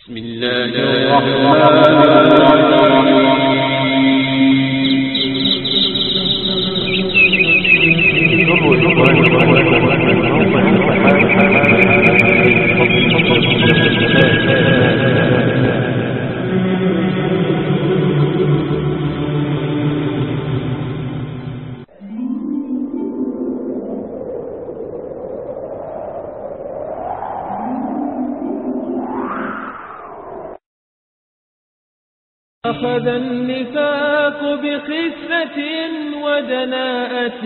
بسم الله الرحمن أخذ النفاق بخفة ودناءة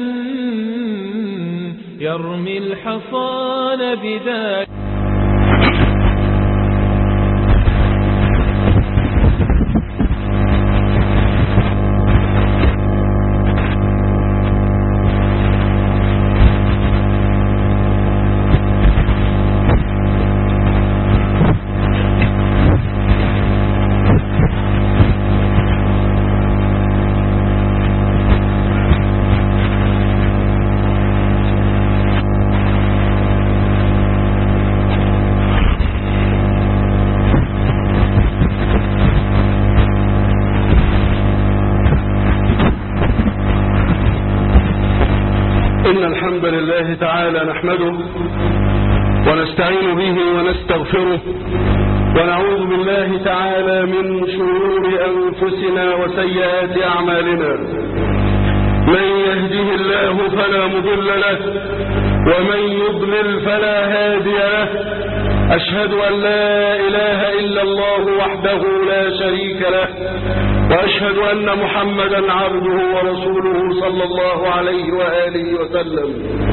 يرمي الحصان بذاك. إن الحمد لله تعالى نحمده ونستعين به ونستغفره ونعوذ بالله تعالى من شرور أنفسنا وسيئات أعمالنا. من يهده الله فلا مضل له ومن يضلل فلا هادي له. أشهد أن لا إله إلا الله وحده لا شريك له وأشهد أن محمدا عبده ورسوله صلى الله عليه وآله وسلم.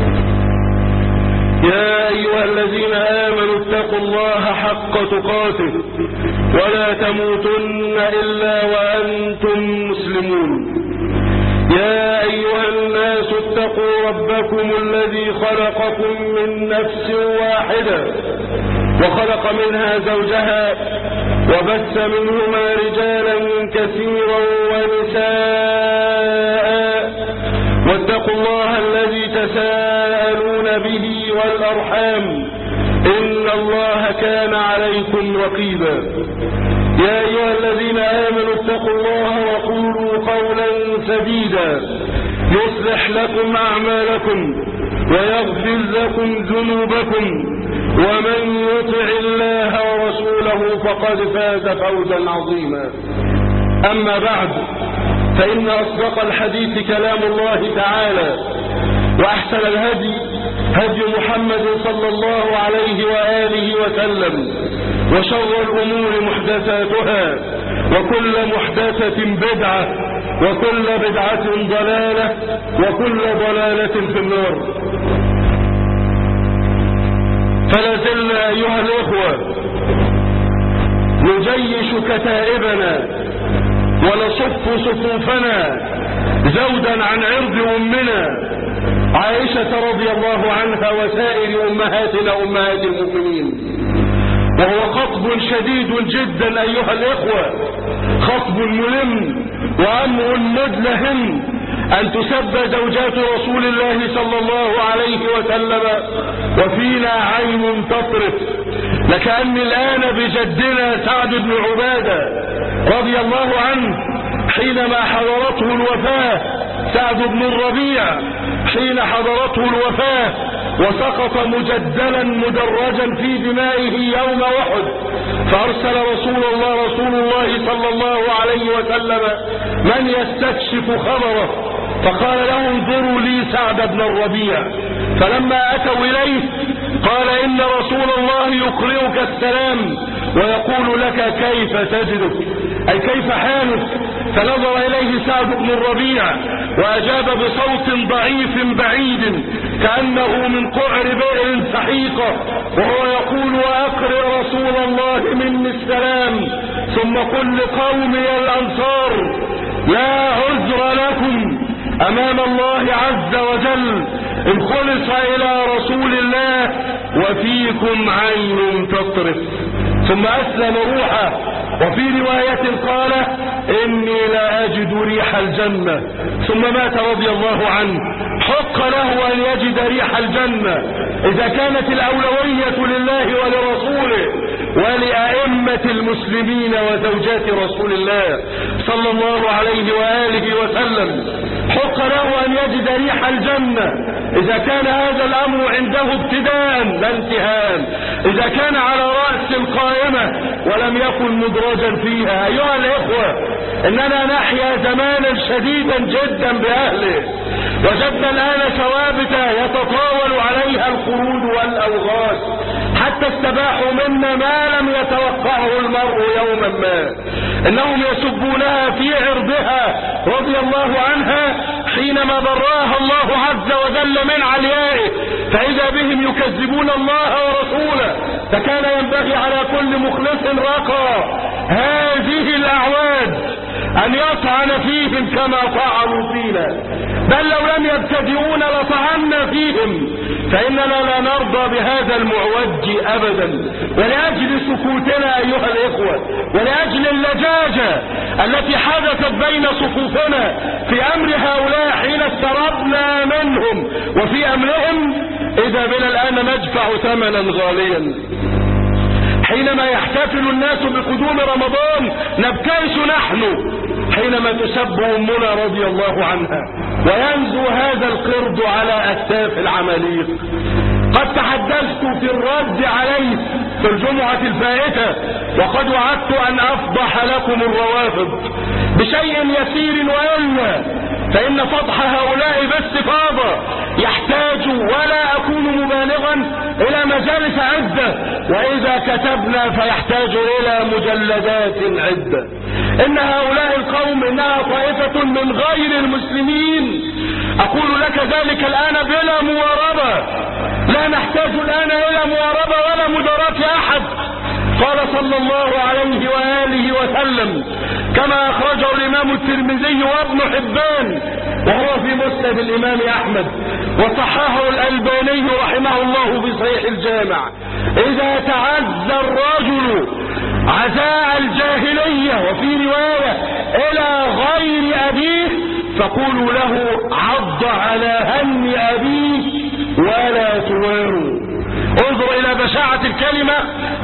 يا أيها الذين آمنوا اتقوا الله حق تقاته ولا تموتن إلا وأنتم مسلمون. يا أيها الناس اتقوا ربكم الذي خلقكم من نفس واحدة وخلق منها زوجها وبث منهما رجالا كثيرا ونساء. واتقوا الله الذي تساءلون به والأرحام إن الله كان عليكم رقيبا. يا أيها الذين آمنوا اتقوا الله وقولوا قولا سديدا يصلح لكم أعمالكم ويغفر لكم ذنوبكم ومن يطع الله ورسوله فقد فاز فوزا عظيما. أما بعد فإن أصدق الحديث كلام الله تعالى وأحسن الهدي هدي محمد صلى الله عليه وآله وسلم وشر الأمور محدثاتها وكل محدثة بدعة وكل بدعة ضلالة وكل ضلالة في النار. فلا زلنا أيها الإخوة نجيش كتائبنا ونصف صفوفنا زودا عن عرض أمنا عائشة رضي الله عنها وسائر أمهاتنا أمهات المؤمنين. وهو خطب شديد جدا أيها الإخوة، خطب ملم وأمر مدلهم أن تسب زوجات رسول الله صلى الله عليه وسلم وفينا عين تطرف. لكأن الآن بجدنا سعد بن عبادة رضي الله عنه حينما حضرته الوفاة، سعد بن الربيع حين حضرته الوفاة وسقط مجدلا مدرجا في دمائه يوم أحد، فأرسل رسول الله صلى الله عليه وسلم من يستكشف خبره، فقال له انظروا لي سعد بن الربيع. فلما أتوا إليه قال إن رسول الله يقرئك السلام ويقول لك كيف تجدك، أي كيف حالك. فنظر إليه سعد بن الربيع وأجاب بصوت ضعيف بعيد كأنه من قعر بئر سحيقة وهو يقول وأقرئ رسول الله مني السلام ثم قل لقومي الأنصار لا عذر لكم أمام الله عز وجل إن خلص إلى رسول الله وفيكم عين تطرف. ثم أسلم روحه. وفي رواية قال إني لا أجد ريح الجنة، ثم مات رضي الله عنه. حق له أن يجد ريح الجنة إذا كانت الأولوية لله ولرسوله ولأئمة أمة المسلمين وزوجات رسول الله صلى الله عليه وآله وسلم، حق له أن يجد ريح الجنة إذا كان هذا الأمر عنده ابتداء لا انتهاء، إذا كان على رأس القائمة ولم يكن مدرجا فيها. أيها الإخوة، إننا نحيا زمانا شديدا جدا بأهله، وجدنا الآن ثوابت يتطاول عليها القرود والأوغاث حتى استباحوا منا ما لم يتوقعه المرء يوما ما. إنهم يسبونها في عرضها رضي الله عنها حينما براها الله عز وجل من عليائه، فإذا بهم يكذبون الله ورسوله. فكان ينبغي على كل مخلص رقى هذه الأعواد أن يطعن فيهم كما طعنوا فينا، بل لو لم يبتدئون لطعنا فيهم، فإننا لا نرضى بهذا المعوج أبدا. ولأجل سكوتنا أيها الإخوة، ولأجل اللجاجة التي حدثت بين صفوفنا في أمر هؤلاء حين استربنا منهم وفي أمرهم، إذا بنا الآن ندفع ثمنا غاليا. حينما يحتفل الناس بقدوم رمضان نبتئس نحن حينما تسب أمنا رضي الله عنها وينزو هذا القرد على أكتاف العماليق. قد تحدثت في الرد عليه في الجمعة الفائتة، وقد وعدت أن أفضح لكم الروافض بشيء يسير، وإلا فإن فضح هؤلاء باستفاضة يحتاج، ولا أكون مبالغا، إلى مجالس عدة، وإذا كتبنا فيحتاج إلى مجلدات عدة. إن هؤلاء القوم إنها طائفة من غير المسلمين. أقول لك ذلك الآن بلا مواربة، لا نحتاج الآن إلى مواربة ولا مداراة أحد. قال صلى الله عليه وآله وسلم كما أخرجه الإمام الترمذي وابن حبان وهو في مسند الإمام أحمد، وصححه الألباني رحمه الله في صحيح الجامع: إذا تعزى الرجل عزاء الجاهلية، وفي رواية إلى غير أبيه، فقولوا له عض على هم أبيه ولا تواروا. انظر إلى بشاعة الكلمة،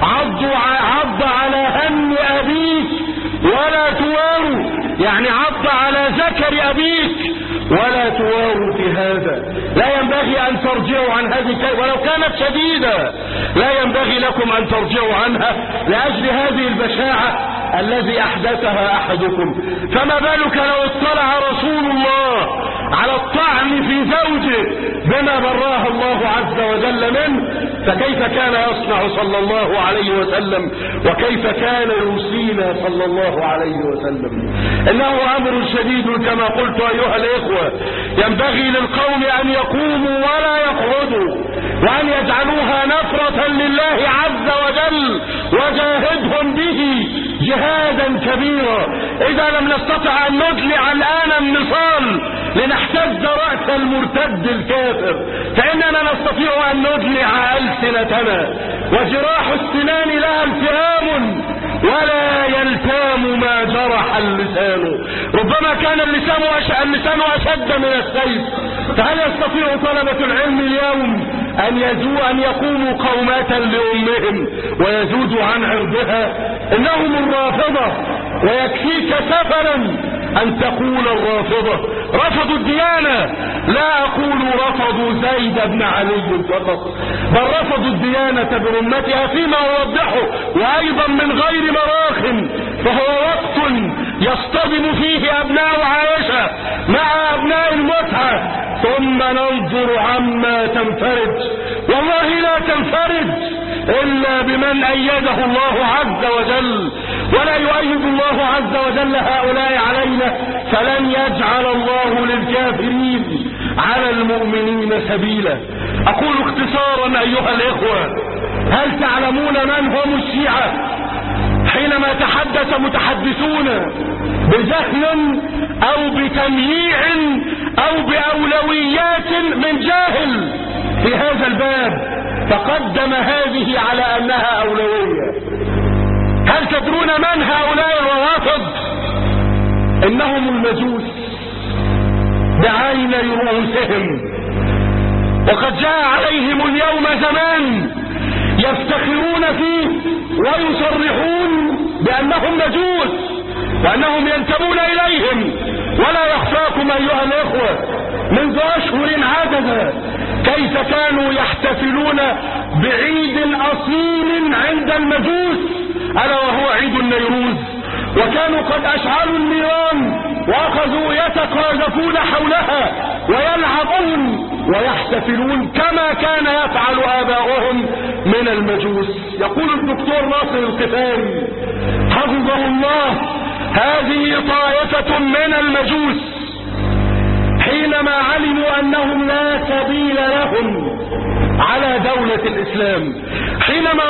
عض على هم أبيك ولا تواروا، يعني عض على ذكر أبيك ولا تواروا في هذا. لا ينبغي أن ترجعوا عن هذه الكلمة ولو كانت شديدة، لا ينبغي لكم أن ترجعوا عنها لأجل هذه البشاعة الذي أحدثها أحدكم. فما بالك لو اطلع رسول الله على الطعن في زوجه بما براه الله عز وجل منه، فكيف كان يصنع صلى الله عليه وسلم، وكيف كان يوصينا صلى الله عليه وسلم. إنه أمر شديد كما قلت أيها الإخوة، ينبغي للقوم أن يقوموا ولا يقعدوا، وأن يجعلوها نفرة لله عز وجل، وجاهدهم به جهادا كبيرا. إذا لم نستطع أن ندلع الآن النصال لنحتز رأس المرتد الكافر، فإننا نستطيع أن ندلع ألسنتنا، وجراح السنان لها التئام ولا يلتام ما جرح اللسان. ربما كان اللسان أشد من السيف، فهل يستطيع طلبة العلم اليوم أن يقوموا قومة لأمهم ويزودوا عن عرضها؟ إنهم الرافضة، ويكفيك سفرا أن تقول الرافضة رفضوا الديانة. لا أقول رفضوا زيد بن علي فقط، بل رفضوا الديانة برمتها فيما أوضحه، وأيضا من غير مراخ. فهو وقت يصطدم فيه أبناء عائشة مع أبناء المتعة، ثم ننظر عما تنفرج. والله لا تنفرج إلا بمن أيده الله عز وجل، ولا يؤيد الله عز وجل هؤلاء علينا، فلن يجعل الله للكافرين على المؤمنين سبيلا. أقول اختصارا أيها الإخوة، هل تعلمون من هم الشيعة؟ حينما تحدث متحدثون بجهل أو بتمييع أو بأولويات من جاهل في هذا الباب، فقدم هذه على أنها أولوية. هل تدرون من هؤلاء الروافض؟ إنهم المجوس بعين رؤوسهم، وقد جاء عليهم اليوم زمان يفتخرون فيه ويصرحون بأنهم مجوس وأنهم ينتمون إليهم. ولا يخفاكم أيها الإخوة منذ أشهر عددا كيف كانوا يحتفلون بعيد أصيل عند المجوس ألا وهو عيد النيروز، وكانوا قد أشعلوا النيران وأخذوا يتقاذفون حولها ويلعبون ويحتفلون كما كان يفعل آباؤهم من المجوس. يقول الدكتور ناصر القفاري حفظه الله: هذه طائفة من المجوس حينما علموا أنهم لا سبيل لهم على دولة الإسلام، حينما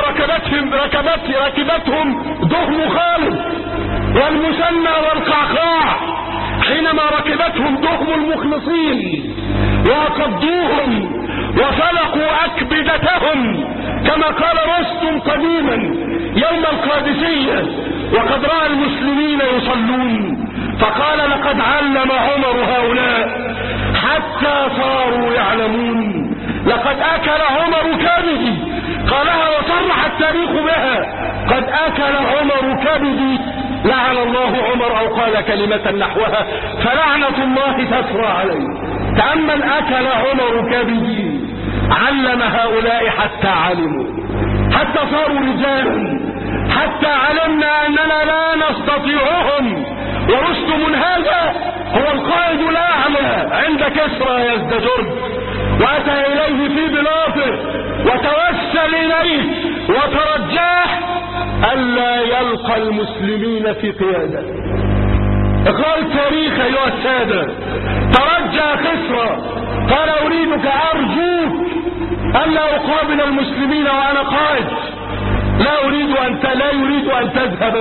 ركبتهم دهم خالد والمثنى والقعقاع، حينما ركبتهم دهم المخلصين وقضوهم وفلقوا أكبدتهم كما قال رستم قديما يوم القادسية وقد رأى المسلمين يصلون فقال: لقد علم عمر هؤلاء حتى صاروا يعلمون. لقد أكل عمر كبدي، قالها وصرح التاريخ بها: قد أكل عمر كبدي. لعن الله عمر، أو قال كلمة نحوها: فلعنة الله تسرى عليه. تأمل: أكل عمر كبدي، علم هؤلاء حتى علموا، حتى صاروا رجالا، حتى علمنا أننا لا نستطيعهم. ورستم هذا هو القائد الأعلى عند كسرى يزدجرد، وأتى إليه في بلاطه وتوسل إليه وترجاه ألا يلقى المسلمين في قيادة. اقرأوا التاريخ أيها السادة. ترجى كسرى قال: أريدك أرجوك ألا أقابل المسلمين وأنا قائد، لا يريد أن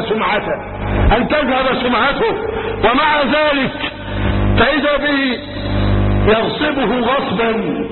تذهب سمعته، ومع ذلك فإذا به يغصبه غصبا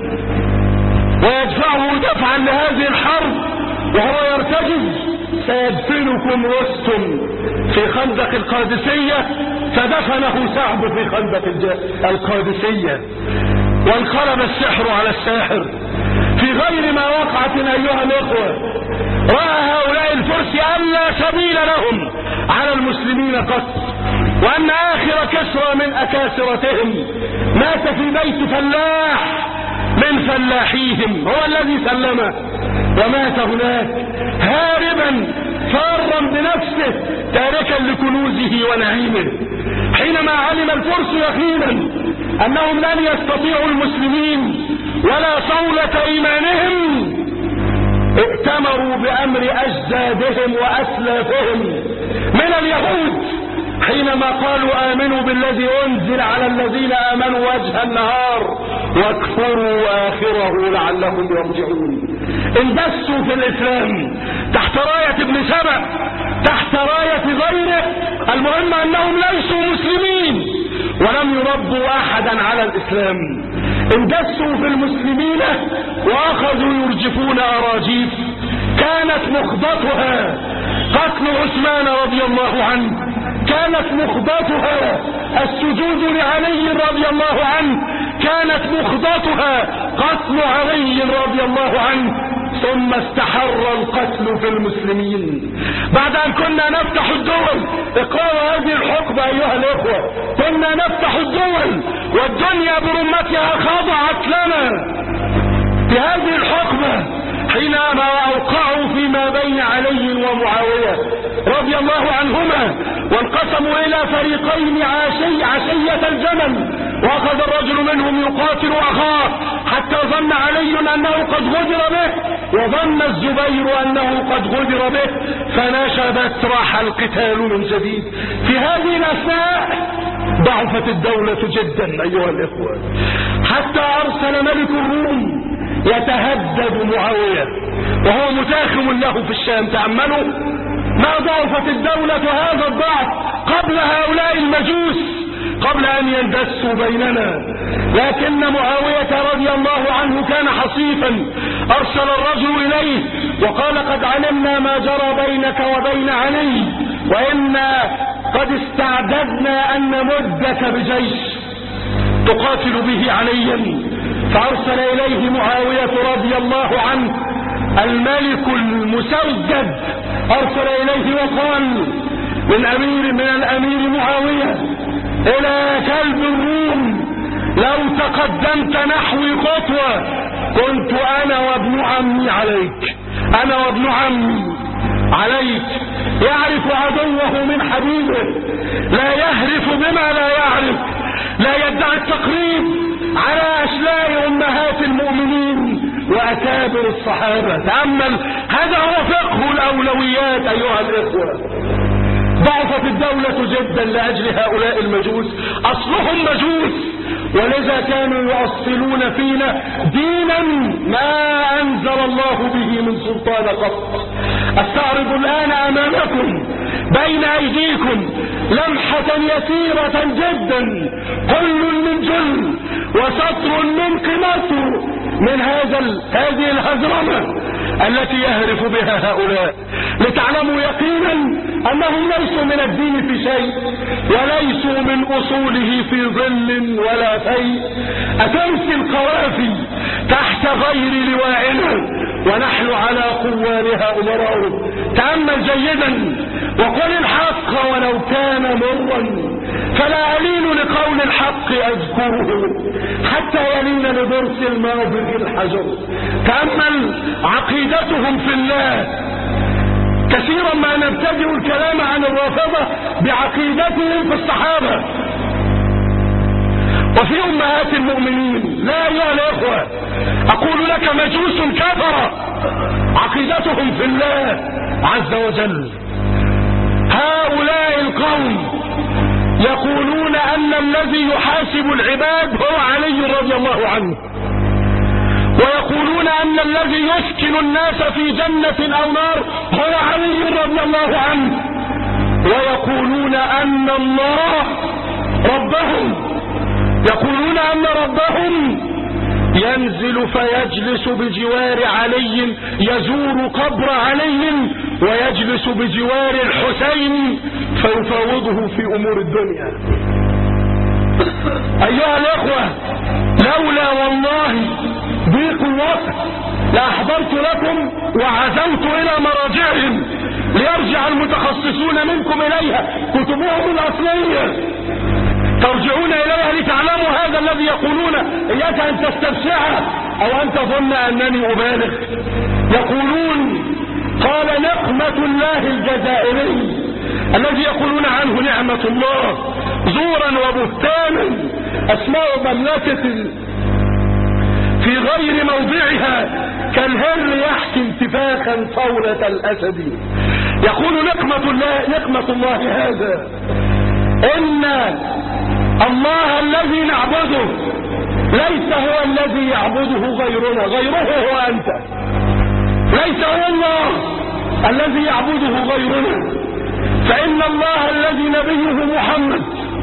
ويدفعه دفعا لهذه الحرب وهو يرتجز. سيدفنكم رستم في خندق القادسية، فدفنه سعد في خندق القادسية، وانقلب السحر على الساحر. في غير ما وقعت أيها الأخوة رأى هؤلاء الفرس أن لا سبيل لهم على المسلمين قط، وأن آخر كسرى من أكاسرتهم مات في بيت فلاح من فلاحيهم، هو الذي سلمه ومات هناك هاربا فارا بنفسه تاركا لكنوزه ونعيمه. حينما علم الفرس يقينا أنهم لن يستطيعوا المسلمين ولا صولة إيمانهم، ائتمروا بأمر أجدادهم وأسلافهم من اليهود حينما قالوا: آمنوا بالذي أنزل على الذين آمنوا وجه النهار واكفروا آخره لعلهم يرجعون. اندسوا في الإسلام تحت راية ابن سبأ، تحت راية غيره، المهم أنهم ليسوا مسلمين ولم يربوا أحدا على الإسلام. اندسوا في المسلمين وأخذوا يرجفون أراجيف كانت مخضتها قتل عثمان رضي الله عنه، كانت مخضتها السجود لعلي رضي الله عنه، كانت مخضتها قتل علي رضي الله عنه، ثم استحر القتل في المسلمين بعد أن كنا نفتح الدول. اقرأوا هذه الحقبة أيها الإخوة، كنا نفتح الدول والدنيا برمتها خضعت لنا. في هذه الحقبة حينما أوقعوا فيما بين علي ومعاوية رضي الله عنهما وانقسموا إلى فريقين عشية الجمل، وأخذ الرجل منهم يقاتل أخاه حتى ظن علي أنه قد غدر به وظن الزبير أنه قد غدر به، فنشبت راح القتال من جديد. في هذه الأثناء ضعفت الدولة جدا أيها الإخوة، حتى أرسل ملك الروم يتهدد معاوية وهو متاخم له في الشام. تأملوا ما ضعفت الدولة هذا الضعف قبل هؤلاء المجوس، قبل أن يندسوا بيننا. لكن معاوية رضي الله عنه كان حصيفا، أرسل الرجل إليه وقال: قد علمنا ما جرى بينك وبين علي، وإنا قد استعددنا أن نمدك بجيش تقاتل به عليا. فأرسل إليه معاوية رضي الله عنه الملك المسودد، أرسل إليه وقال: من الأمير معاوية إلى كلب الروم: لو تقدمت نحوي خطوة كنت أنا وابن عمي عليك، أنا وابن عمي عليك. يعرف عدوه من حبيبه، لا يهرف بما لا يعرف، لا يدعي التقريب على أشلاء أمهات المؤمنين وأكابر الصحابة. تأمل، هذا هو فقه الأولويات أيها الإخوة. ضعفت الدولة جدا لأجل هؤلاء المجوس، أصلهم مجوس، ولذا كانوا يؤصلون فينا دينا ما أنزل الله به من سلطان قط. استعرض الآن أمامكم بين أيديكم لمحة يسيرة جدا، كل من جل وسطر من قمته من هذه الهزرمة التي يهرف بها هؤلاء، لتعلموا يقينا أنهم ليسوا من الدين في شيء، وليسوا من أصوله في ظل ولا فيء. أتمسي القوافي تحت غير لواءنا ونحن على قوانها أمراء. تأمل جيدا وقل الحق ولو كان مرا، فلا ألين لقول الحق أذكره حتى يلين لضرس الماضي الحجر. تأمل عقيدتهم في الله. كثيرا ما نبتدئ الكلام عن الرافضة بعقيدتهم في الصحابة وفي أمهات المؤمنين. لا أيها الأخوة، أقول لك مجوس كفرة عقيدتهم في الله عز وجل. هؤلاء القوم يقولون أن الذي يحاسب العباد هو علي رضي الله عنه، ويقولون أن الذي يسكن الناس في جنة أو نار هو علي رضي الله عنه، ويقولون أن الله ربهم، يقولون أن ربهم ينزل فيجلس بجوار علي، يزور قبر علي ويجلس بجوار الحسين فيفاوضه في أمور الدنيا. أيها الأخوة، لولا والله ضيق الوقت لأحضرت لكم وعزمت إلى مراجعهم ليرجع المتخصصون منكم إليها كتبهم الأصلية، ترجعون إليها لتعلموا هذا الذي يقولون. إياك أن تستبشعه أو أن تظن أنني أبالغ. يقولون قال نقمة الله الجزائري الذي يقولون عنه نعمة الله زورا وبهتانا، أسماء مملكة في غير موضعها كالهر يحكي انتفاخا صولة الأسد. يقول نقمة الله هذا إن الله الذي نعبده ليس هو الذي يعبده غيرنا، غيره هو أنت. ليس هو الله الذي يعبده غيرنا، فإن الله الذي نبيه محمد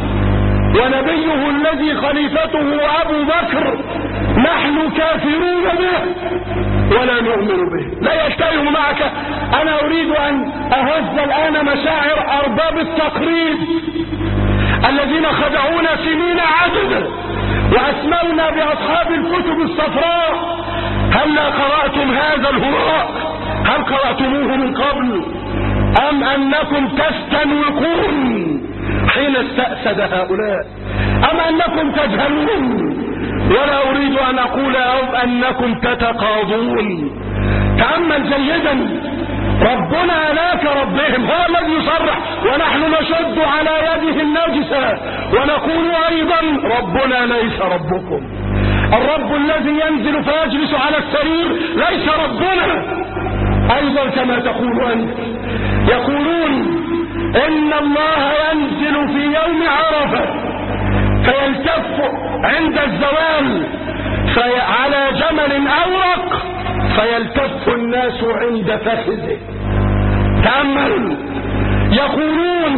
ونبيه الذي خليفته أبو بكر نحن كافرون به ولا نؤمن به. لا يشترك معك. أنا أريد أن أهز الآن مشاعر أرباب التقريب الذين خدعونا سنين عددا وأسمونا بأصحاب الكتب الصفراء. هل قرأتم هذا الهراء؟ هل قرأتموه من قبل أم أنكم تستنوقون حين استأسد هؤلاء، أم أنكم تجهلون؟ ولا أريد أن أقول أو أنكم تتقاضون. تأمل جيدا، ربنا لا كربهم، هو الذي يصرح ونحن نشد على يده النجسة ونقول أيضا ربنا ليس ربكم. الرب الذي ينزل فيجلس على السرير ليس ربنا أيضا كما تقول أنت. يقولون إن الله ينزل في يوم عرفة فيلتف عند الزوال على جمل أورق فيلتف الناس عند فخذه. تأمل، يقولون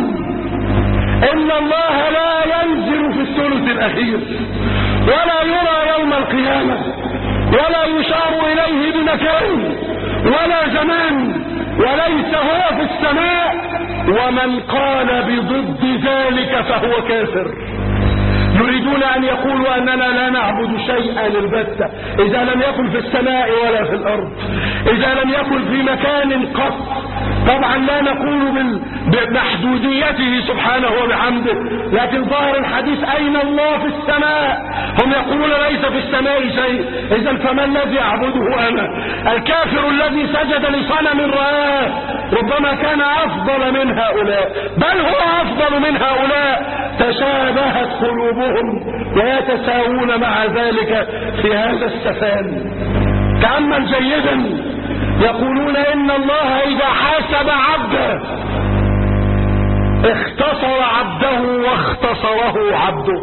إن الله لا ينزل في الثلث الأخير ولا يرى يوم القيامة ولا يشار إليه بمكان ولا زمان وليس هو في السماء، ومن قال بضد ذلك فهو كافر. يريدون أن يقولوا أننا لا نعبد شيئا البتة إذا لم يكن في السماء ولا في الأرض، إذا لم يكن في مكان قط طبعا لا نقول بمحدوديته سبحانه وبحمده، لكن ظاهر الحديث أين الله في السماء؟ هم يقولون ليس في السماء شيء. إذن فما الذي أعبده أنا؟ الكافر الذي سجد لصنم رآه ربما كان أفضل من هؤلاء، بل هو أفضل من هؤلاء. تشابهت قلوبهم ويتساوون مع ذلك في هذا السفان. تأمل جيدا، يقولون إن الله إذا حاسب عبده اختصر عبده واختصره عبده.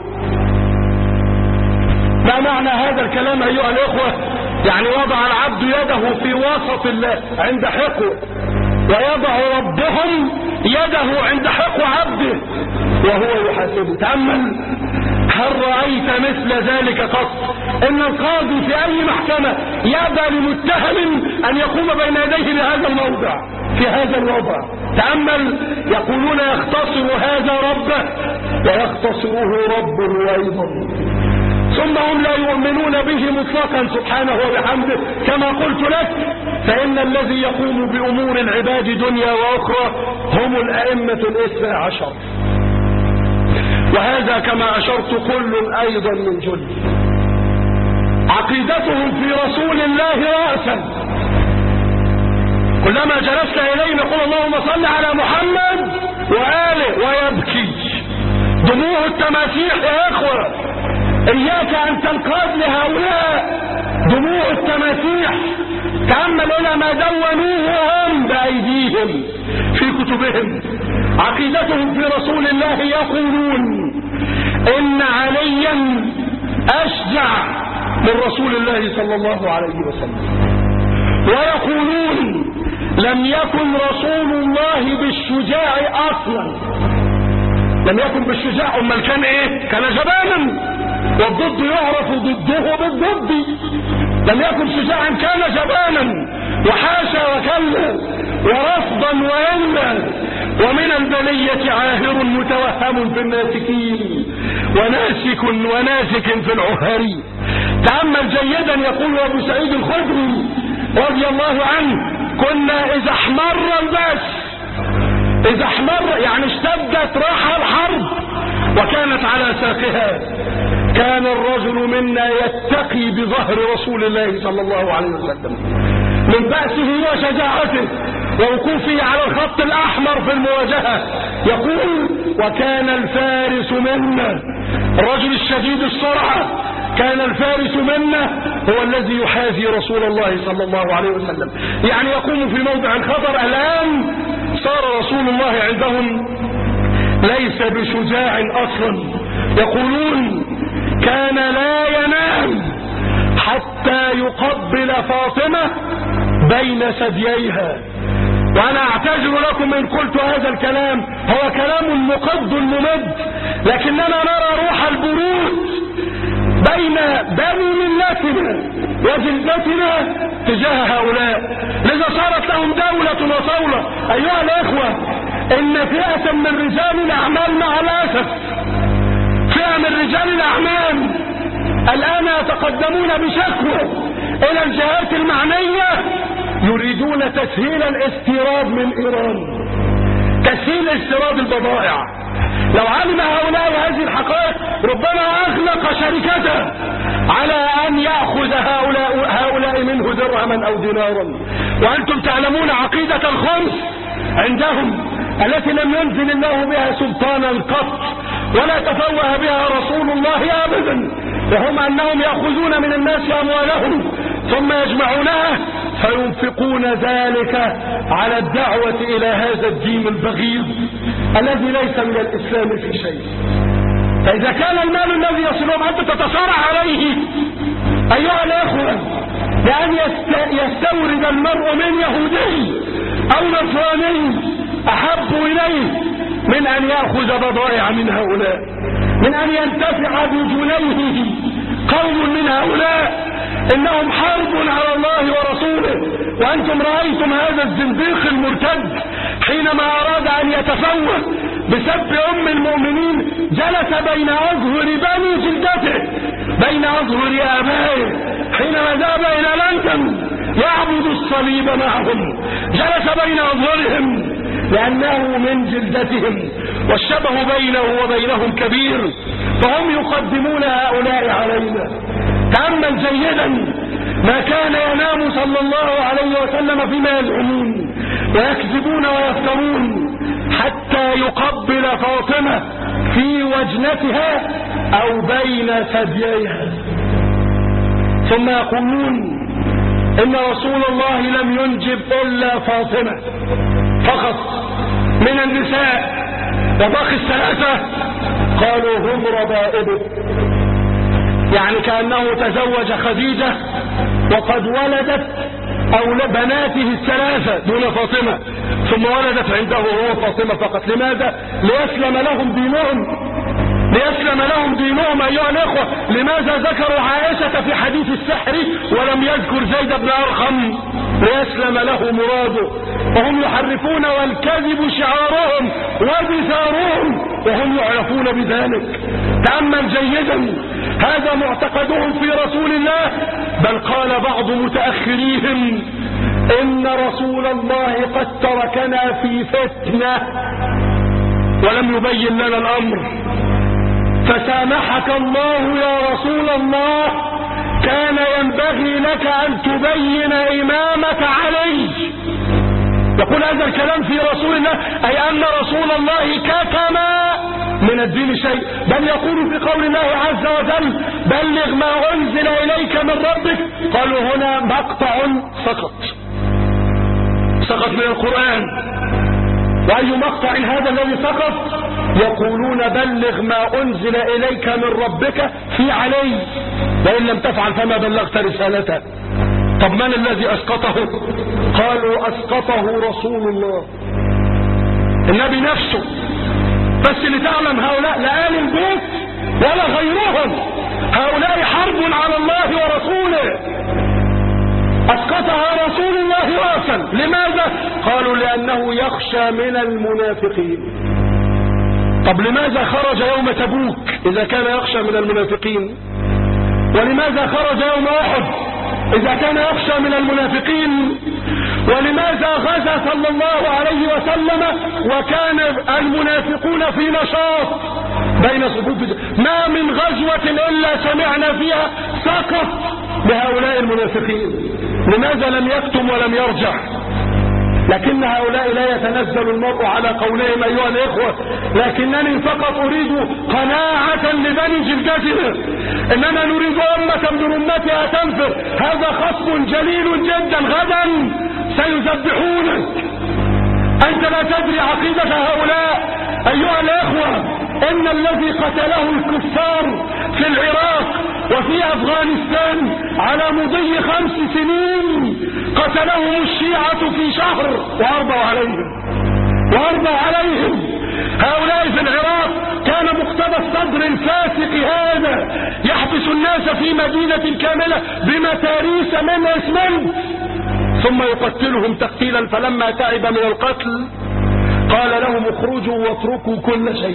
ما معنى هذا الكلام أيها الإخوة؟ يعني وضع العبد يده في وسط الله عند حقه، ويضع ربهم يده عند حق عبده وهو يحاسبه. تأمل، هل رأيت مثل ذلك قط؟ إن القاضي في أي محكمة يأبى لمتهم أن يقوم بين يديه بهذا الموضع في هذا الوضع. تأمل، يقولون يختصر هذا ربه ويختصره ربه أيضا، ثم هم لا يؤمنون به مطلقا سبحانه وبحمده. كما قلت لك، فإن الذي يقوم بأمور العباد دنيا وأخرى هم الأئمة ال12، وهذا كما أشرت كل أيضا من جل. عقيدتهم في رسول الله رأسا، كلما جلست إليه يقول اللهم صل على محمد وآله ويبكي. دموع التماسيح يا إخوة، إياك أن تنقاد لهؤلاء دموع التماسيح. تأمل إلى ما دونوه هم بأيديهم في كتبهم. عقيدتهم في رسول الله يقولون إن عليا أشجع من رسول الله صلى الله عليه وسلم، ويقولون لم يكن رسول الله بالشجاع أصلا. لم يكن بالشجاع، أمال كان إيه؟ كان جبانا، والضد يعرف ضده بالضد. لم يكن شجاعا، كان جبانا وحاشا وكلا ورفضا وإلا. ومن البلية عاهر متوهم في الناسكين وناسك في العهري. تأمل جيدا، يقول أبو سعيد الخدري رضي الله عنه كنا إذا احمر البأس، إذا احمر يعني اشتدت راح الحرب وكانت على ساقها، كان الرجل منا يتقي بظهر رسول الله صلى الله عليه وسلم من بأسه وشجاعته ووقوفه على الخط الأحمر في المواجهة. يقول وكان الفارس منا، الرجل الشديد السرعة، كان الفارس منا هو الذي يحاذي رسول الله صلى الله عليه وسلم، يعني يقوم في موضع الخطر. الآن صار رسول الله عندهم ليس بشجاع أصلا. يقولون كان لا ينام حتى يقبل فاطمة بين ثدييها. وأنا أعتذر لكم إن قلت هذا الكلام، هو كلام مقد ممد، لكننا نرى روح البرود بين بني ملتنا وجلدتنا تجاه هؤلاء، لذا صارت لهم دولة وصولة. أيها الأخوة، إن فئة من رجال الأعمال مع الأسف، فئة من رجال الأعمال الآن يتقدمون بشكوى إلى الجهات المعنية، يريدون تسهيل الاستيراد من إيران، تسهيل استيراد البضائع. لو علم هؤلاء هذه الحقائق ربما أغلق شركته على أن يأخذ هؤلاء منه درهما أو دينارا. وأنتم تعلمون عقيدة الخمس عندهم التي لم ينزل الله بها سلطانا قط ولا تفوه بها رسول الله أبدا، وهم أنهم يأخذون من الناس أموالهم ثم يجمعونها فينفقون ذلك على الدعوة إلى هذا الدين البغيض الذي ليس من الإسلام في شيء. فإذا كان المال الذي يصلهم أنت تتصارع عليه أيها الأخوة بأن يستورد المرء من يهودي أو نصراني أحب إليه من أن يأخذ بضائع من هؤلاء، من أن ينتفع بجنيه قوم من هؤلاء. إنهم حرب على الله ورسوله. وأنتم رأيتم هذا الزنديق المرتد حينما أراد أن يتفوه بسب أم المؤمنين جلس بين أظهر بني جلدته، بين أظهر آبائه، حينما ذهب إلى لندن يعبد الصليب معهم، جلس بين أظهرهم لأنه من جلدتهم، والشبه بينه وبينهم كبير، فهم يقدمون هؤلاء علينا. تأمل جيدا ما كان ينام صلى الله عليه وسلم فيما يزعمون ويكذبون ويفترون حتى يقبل فاطمة في وجنتها أو بين ثدييها، ثم يقولون إن رسول الله لم ينجب إلا فاطمة فقط من النساء، وباقي الثلاثة قالوا هم ربائبه، يعني كأنه تزوج خديجة وقد ولدت بناته الثلاثة دون فاطمة، ثم ولدت عنده هو فاطمة فقط. لماذا؟ ليسلم لهم دينهم، ليسلم لهم دينهم أيها الأخوة. لماذا ذكروا عائشة في حديث السحر ولم يذكر زيد بن أرقم؟ ليسلم له مراده، وهم يحرفون والكذب شعارهم وبثارهم وهم يعرفون بذلك. تأمل جيدا، هذا معتقدهم في رسول الله، بل قال بعض متأخريهم إن رسول الله قد تركنا في فتنة ولم يبين لنا الأمر، فسامحك الله يا رسول الله، كان ينبغي لك أن تبين إمامك علي. يقول هذا الكلام في رسول الله، أي أن رسول الله كتم من الدين شيء، بل يقول في قول الله عز وجل بلغ ما أنزل إليك من ربك. قالوا هنا مقطع سقط من القرآن، وأي مقطع هذا الذي سقط؟ يقولون بلغ ما أنزل إليك من ربك في علي، وإن لم تفعل فما بلغت رسالته. طب من الذي أسقطه؟ قالوا أسقطه رسول الله، النبي نفسه. بس لتعلم هؤلاء لا آل البيت ولا غيرهم، هؤلاء حرب على الله ورسوله، أسقطها رسول الله راسا. لماذا؟ قالوا لأنه يخشى من المنافقين. طب لماذا خرج يوم تبوك إذا كان يخشى من المنافقين؟ ولماذا خرج يوم أحد إذا كان يخشى من المنافقين؟ ولماذا غزا صلى الله عليه وسلم وكان المنافقون في نشاط بين صفوف؟ ما من غزوة إلا سمعنا فيها سقط بهؤلاء المنافقين. لماذا لم يكتم ولم يرجع؟ لكن هؤلاء لا يتنزل المرء على قولهم أيها الإخوة، لكنني فقط أريد قناعة لبني جلدتنا، إننا نريد أمة من أمتها تنفر. هذا خصم جليل جدا، غدا سيذبحونك. أنت لا تدري عقيدة هؤلاء أيها الإخوة. إن الذي قتله الكفار في العراق وفي أفغانستان على مضي 5 سنين قتلهم الشيعة في شهر وأرضوا عليهم. هؤلاء في العراق كان مقتدى الصدر الفاسق هذا يحبس الناس في مدينة كاملة بمتاريس من اسمنت ثم يقتلهم تقتيلا، فلما تعب من القتل قال لهم اخرجوا واتركوا كل شيء.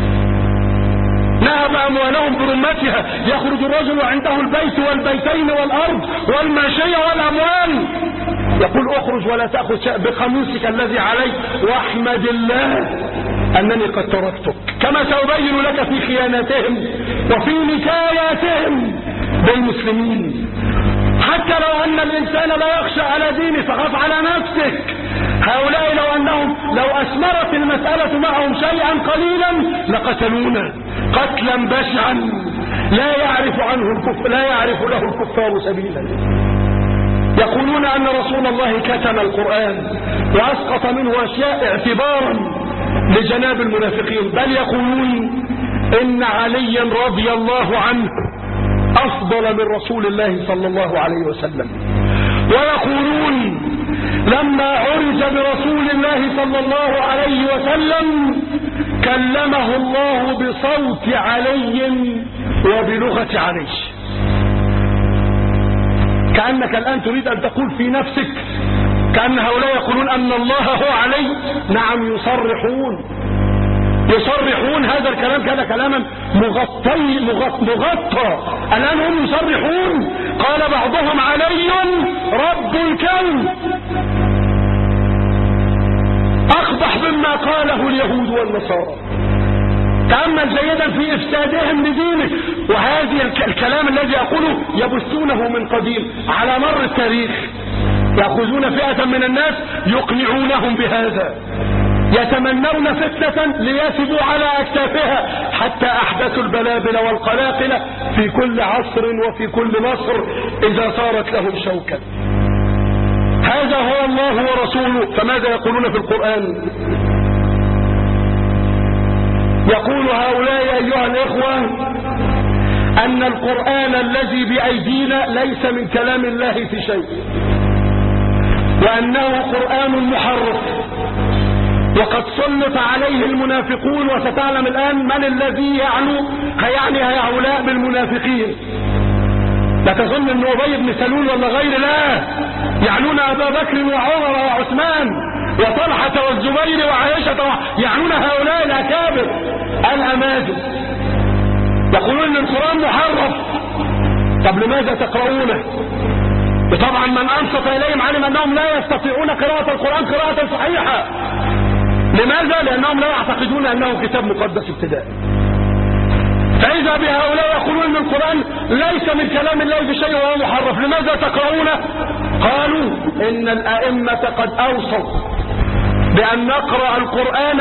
نهب أموالهم برمتها، يخرج الرجل عنده البيت والبيتين والأرض والماشية والأموال، يقول اخرج ولا تأخذ شيء بقميصك الذي عليك واحمد الله أنني قد تركتك. كما سأبين لك في خياناتهم وفي نكاياتهم بالمسلمين. حتى لو أن الإنسان لا يخشى على دينه فخاف على نفسك. هؤلاء لو أثمرت المسألة معهم شيئا قليلا لقتلونا قتلا بشعا لا يعرف له الكفار سبيلا. يقولون أن رسول الله كتم القرآن وأسقط منه أشياء اعتبارا لجناب المنافقين، بل يقولون إن عليا رضي الله عنه أفضل من رسول الله صلى الله عليه وسلم. ويقولون لما عرج برسول الله صلى الله عليه وسلم كلمه الله بصوت علي وبلغة علي. كأنك الآن تريد أن تقول في نفسك كأن هؤلاء يقولون أن الله هو علي. نعم، يصرحون يصرحون هذا الكلام كان كلاما مغطى. الآن هم يصرحون قال بعضهم علي رب الكون، أقبح مما قاله اليهود والنصارى. تأمل جيدا في إفسادهم لدينه، وهذه الكلام الذي يقوله يبثونه من قديم على مر التاريخ، يأخذون فئة من الناس يقنعونهم بهذا، يتمنون فتنة ليسبوا على أكتافها، حتى أحدثوا البلابل والقلاقل في كل عصر وفي كل مصر إذا صارت لهم شوكا. هذا هو الله ورسوله. فماذا يقولون في القرآن؟ يقول هؤلاء أيها الإخوة أن القرآن الذي بأيدينا ليس من كلام الله في شيء، وأنه قرآن محرف، وقد سلط عليه المنافقون. وستعلم الآن من الذي يعني هؤلاء بالمنافقين. لا تظن أن أبي بن سلول ولا غير، لا، يعنون أبا بكر وعمر وعثمان وطلحة والزبير وعائشة، يعنون هؤلاء الأكابر الأماجد. يقولون أن القرآن محرف. طب لماذا تقرؤونه؟ طبعا من أنصت إليهم علم أنهم لا يستطيعون قراءة القرآن قراءة صحيحة. لماذا؟ لأنهم لا يعتقدون أنه كتاب مقدس ابتداء. فإذا بهؤلاء يقولون أن القرآن ليس من كلام الله في شيء وهو محرف. لماذا تقرؤونه؟ قالوا إن الأئمة قد أوصوا بأن نقرأ القرآن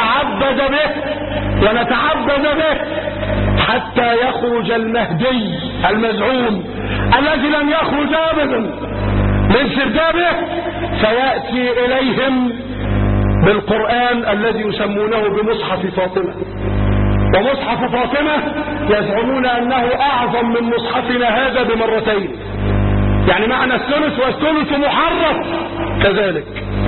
ونتعبد به حتى يخرج المهدي المزعوم الذي لم يخرج أبدا من سردابه، فيأتي إليهم بالقرآن الذي يسمونه بمصحف فاطمة. ومصحف فاطمة يزعمون أنه أعظم من مصحفنا هذا بمرتين، يعني معنى الثلث، والثلث محرف كذلك.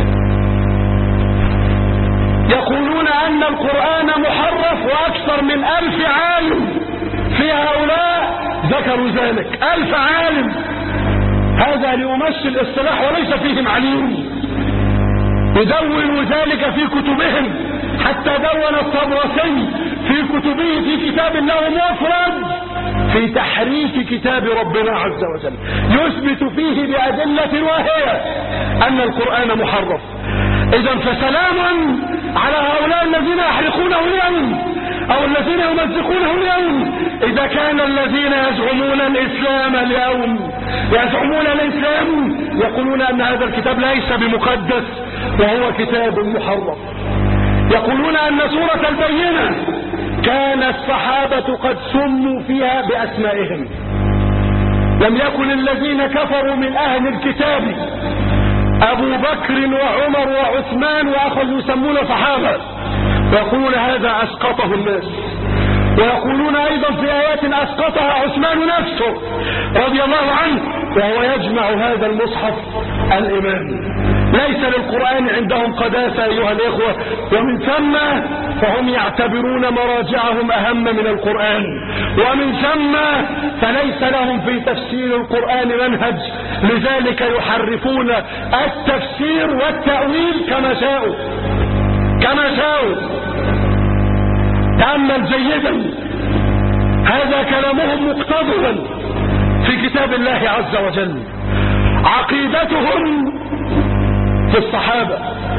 يقولون أن القرآن محرف، وأكثر من 1000 عالم في هؤلاء ذكروا ذلك. 1000 عالم. هذا ليمثل اصطلاح وليس فيهم عليم، يدونوا ذلك في كتبهم، حتى دون الطبرسي في كتبه في كتاب له مفرد في تحريف كتاب ربنا عز وجل، يثبت فيه بأدلة وهي أن القرآن محرف. إذا فسلام على هؤلاء الذين يحرقونه اليوم أو الذين يمزقونه اليوم، إذا كان الذين يزعمون الإسلام اليوم يزعمون الإسلام يقولون أن هذا الكتاب ليس بمقدس وهو كتاب محرف. يقولون أن سورة البينة كان الصحابة قد سموا فيها بأسمائهم، لم يكن الذين كفروا من أهل الكتاب أبو بكر وعمر وعثمان وأخذوا يسمون صحابة، ويقولون هذا أسقطه الناس. ويقولون أيضا في آيات أسقطها عثمان نفسه رضي الله عنه، وهو يجمع هذا المصحف الإمامي. ليس للقرآن عندهم قداسة أيها الإخوة، ومن ثم فهم يعتبرون مراجعهم أهم من القرآن، ومن ثم فليس لهم في تفسير القرآن منهج، لذلك يحرفون التفسير والتأويل كما شاءوا. تأمل جيدا، هذا كلامهم مقتضبا في كتاب الله عز وجل. عقيدتهم في الصحابة،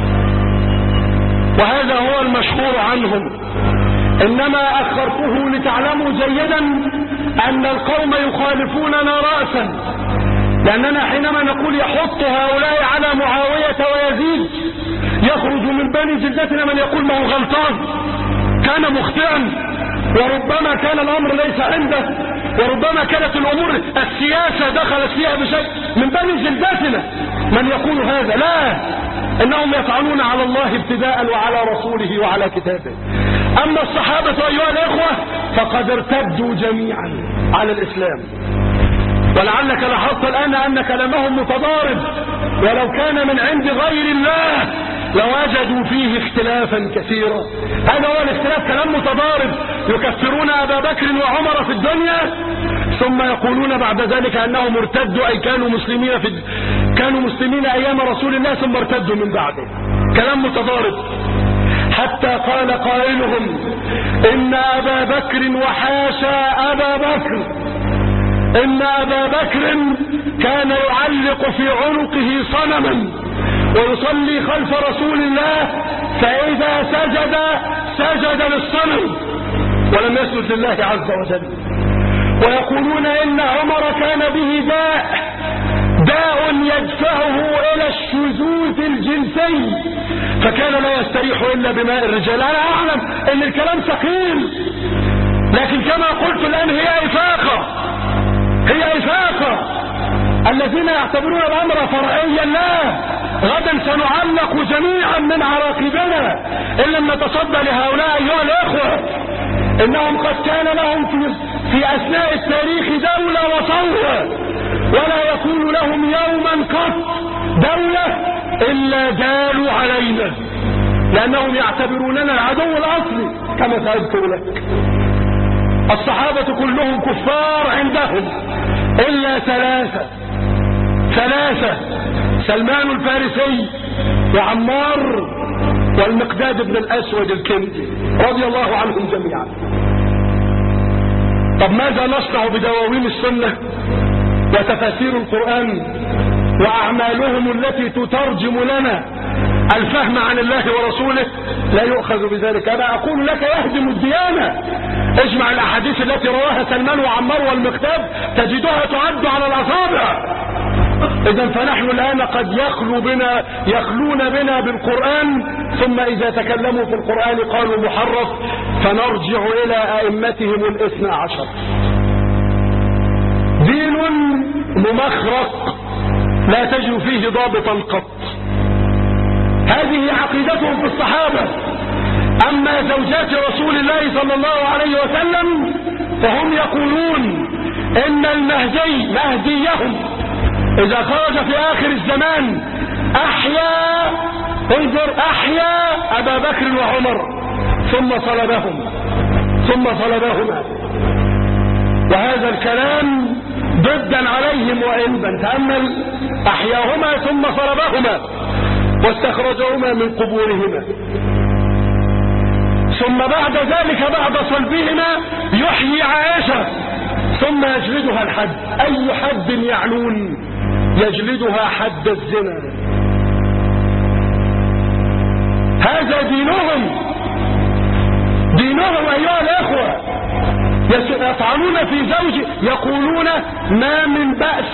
وهذا هو المشهور عنهم. إنما أخرته لتعلموا جيدا أن القوم يخالفوننا رأسا، لأننا حينما نقول يحط هؤلاء على معاوية ويزيد، يخرج من بني جلدتنا من يقول ما هو غلطان، كان مخطئا، وربما كان الأمر ليس عنده، وربما كانت الأمور السياسة دخلت فيها بشيء من بني جلدتنا من يقول هذا. لا، إنهم يطعنون على الله ابتداء وعلى رسوله وعلى كتابه. أما الصحابة أيها الإخوة فقد ارتدوا جميعا على الإسلام، ولعلك لاحظت الآن أن كلامهم متضارب، ولو كان من عند غير الله لوجدوا فيه اختلافا كثيرا. هذا هو الاختلاف، كلام متضارب. يكفرون أبا بكر وعمر في الدنيا، ثم يقولون بعد ذلك أنهم ارتدوا، أي كانوا مسلمين أيام رسول الله ثم ارتدوا من بعده. كلام متضارب. حتى قال قائلهم إن أبا بكر وحاشا أبا بكر إن أبا بكر كان يعلق في عنقه صنما ويصلي خلف رسول الله، فإذا سجد للصنم ولم يسجد لله عز وجل. ويقولون إن عمر كان به داء يدفعه إلى الشذوذ الجنسي، فكان لا يستريح إلا بماء الرجال. أنا أعلم أن الكلام ثقيل، لكن كما قلت الآن هي إفاقة. الذين يعتبرون الأمر فرعيا لا، غدا سنعلق جميعا من عراقبنا إن لم نتصدى لهؤلاء أيها الأخوة. إنهم قد كان لهم في أثناء التاريخ دولة وثورة، ولا يكون لهم يوما قط دولة إلا دالوا علينا، لأنهم يعتبروننا العدو الأصلي كما سأذكر لك. الصحابة كلهم كفار عندهم إلا ثلاثة، سلمان الفارسي وعمار والمقداد بن الأسود الكندي رضي الله عنهم جميعا. طب ماذا نصنع بدواوين السنة وتفاسير القرآن وأعمالهم التي تترجم لنا الفهم عن الله ورسوله؟ لا يؤخذ بذلك. أنا أقول لك يهدم الديانة. اجمع الأحاديث التي رواها سلمان وعمار والمقداد تجدها تعد على الأصابع. إذن فنحن الآن قد يخلون بنا بالقرآن، ثم إذا تكلموا في القرآن قالوا محرف، فنرجع إلى أئمتهم 12. دين ممخرق لا تجد فيه ضابطا قط. هذه عقيدتهم في الصحابة. أما زوجات رسول الله صلى الله عليه وسلم فهم يقولون إن مهديهم إذا خرج في آخر الزمان أحيا أبا بكر وعمر ثم صلبهما. وهذا الكلام ضدا عليهم وإنبا. تأمل، أحياهما ثم صلبهما واستخرجهما من قبورهما، ثم بعد ذلك بعد صلبهما يحيي عائشة ثم يجلدها الحد. أي حد يعنون؟ يجلدها حد الزنا. هذا دينهم أيها الأخوة. يطعنون في زوج، يقولون ما من بأس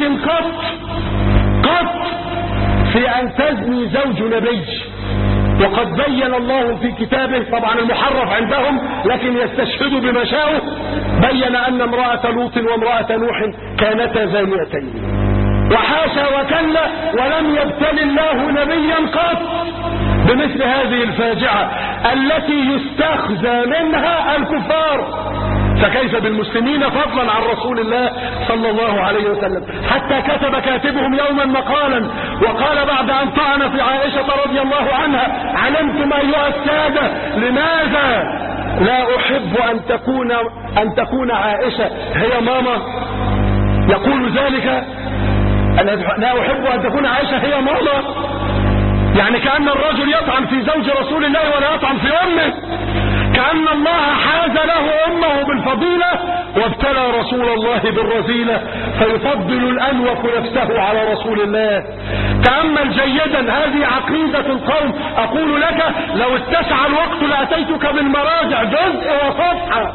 قط في أن تزني زوج نبي، وقد بين الله في كتابه، طبعا المحرف عندهم لكن يستشهدوا بما شاءوا، بين أن امرأة لوط وامرأة نوح كانتا زانيتين. وحاشا وكلا، ولم يبتل الله نبيا قط بمثل هذه الفاجعة التي يستخزى منها الكفار، فكيف بالمسلمين فضلا عن رسول الله صلى الله عليه وسلم. حتى كتب كاتبهم يوما مقالا وقال بعد أن طعن في عائشة رضي الله عنها: علمتم أيها السادة لماذا لا أحب أن تكون عائشة هي ماما؟ يقول ذلك: لا أحب أن تكون عائشة هي ماما، يعني كأن الرجل يطعن في زوج رسول الله ولا يطعن في أمه، كأن الله حاز له أمه بالفضيلة وابتلى رسول الله بالرذيلة، فيفضل الأنوف نفسه على رسول الله. تأمل جيدا، هذه عقيدة القوم. أقول لك لو اتسع الوقت لأتيتك بالمراجع جزء وصفحة،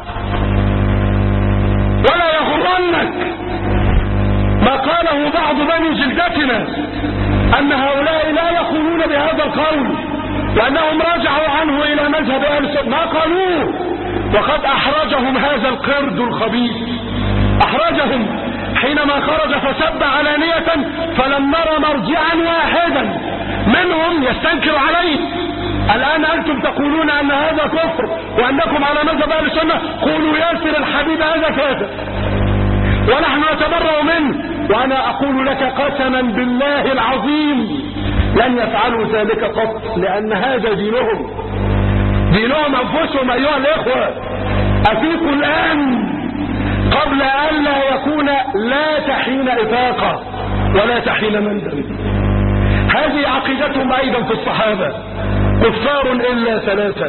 ولا يغرنك ما قاله بعض بني جلدتنا أن هؤلاء لا يقولون بهذا القول، وأنهم رجعوا عنه إلى مذهب أهل السنة. ما قالوه، وقد أحرجهم هذا القرد الخبيث. أحرجهم حينما خرج فسب علانية، فلم نرى مرجعا واحدا منهم يستنكر عليه. الآن أنتم تقولون أن هذا كفر وأنكم على مذهب أهل السنة، قولوا ياسر الحبيب هذا كافر ونحن نتبرأ منه. وأنا أقول لك قسما بالله العظيم لن يفعلوا ذلك قط، لأن هذا دينهم أنفسهم. أيها الإخوة، أفيقوا الآن قبل أن لا يكون لا تحين إفاقة ولا تحين مندم. هذه عقيدتهم أيضا في الصحابة. كفار إلا ثلاثة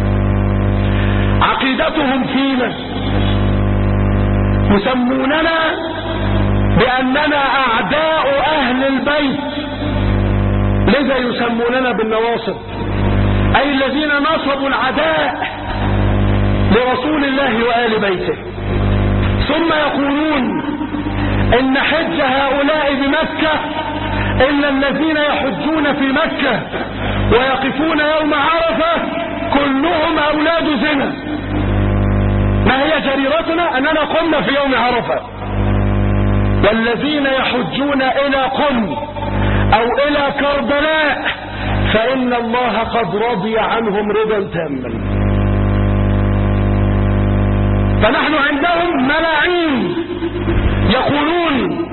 عقيدتهم فينا، يسموننا بأننا أعداء أهل البيت، لذا يسموننا بالنواصب، أي الذين نصبوا العداء لرسول الله وآل بيته. ثم يقولون إن حج هؤلاء بمكة إلا الذين يحجون في مكة ويقفون يوم عرفة كلهم أولاد زنا. ما هي جريرتنا؟ أننا قمنا في يوم عرفة، والذين يحجون إلى قم أو إلى كربلاء فإن الله قد رضي عنهم رضا تاما. فنحن عندهم ملاعين يقولون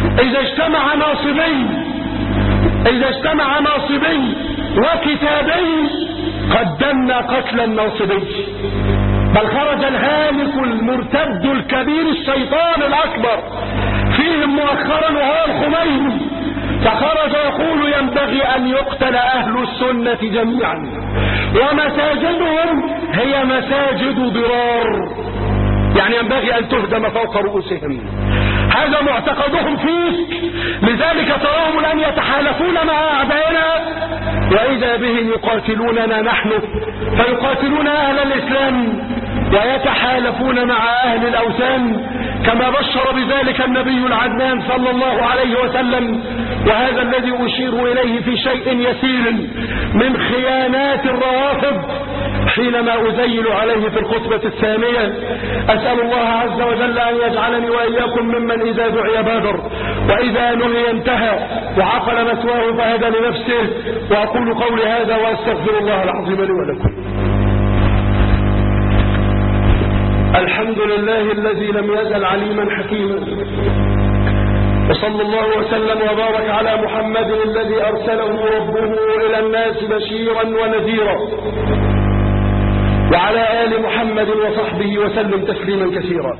إذا اجتمع ناصبي وكتابي قدمنا قتل الناصبي، بل خرج الهالك المرتد الكبير الشيطان الأكبر فيهم مؤخرا وهو الخميني، فخرج يقول ينبغي أن يقتل أهل السنة جميعا ومساجدهم هي مساجد ضرار، يعني ينبغي أن تهدم فوق رؤوسهم. هذا معتقدهم فيك، لذلك تراهم الآن يتحالفون مع أعدائنا وإذا بهم يقاتلوننا نحن، فيقاتلون أهل الإسلام ويتحالفون مع أهل الأوثان كما بشر بذلك النبي العدنان صلى الله عليه وسلم. وهذا الذي أشير إليه في شيء يسير من خيانات الروافض حينما أزيل عليه في الخطبة الثانية. أسأل الله عز وجل أن يجعلني وإياكم ممن إذا دعي بادر وإذا نهي انتهى وعقل مثواه فهدى لنفسه. وأقول قولي هذا وأستغفر الله العظيم لي ولكم. الحمد لله الذي لم يزل عليما حكيما، وصلى الله وسلم وبارك على محمد الذي أرسله ربه إلى الناس بشيرا ونذيرا، وعلى آل محمد وصحبه وسلم تسليما كثيرا.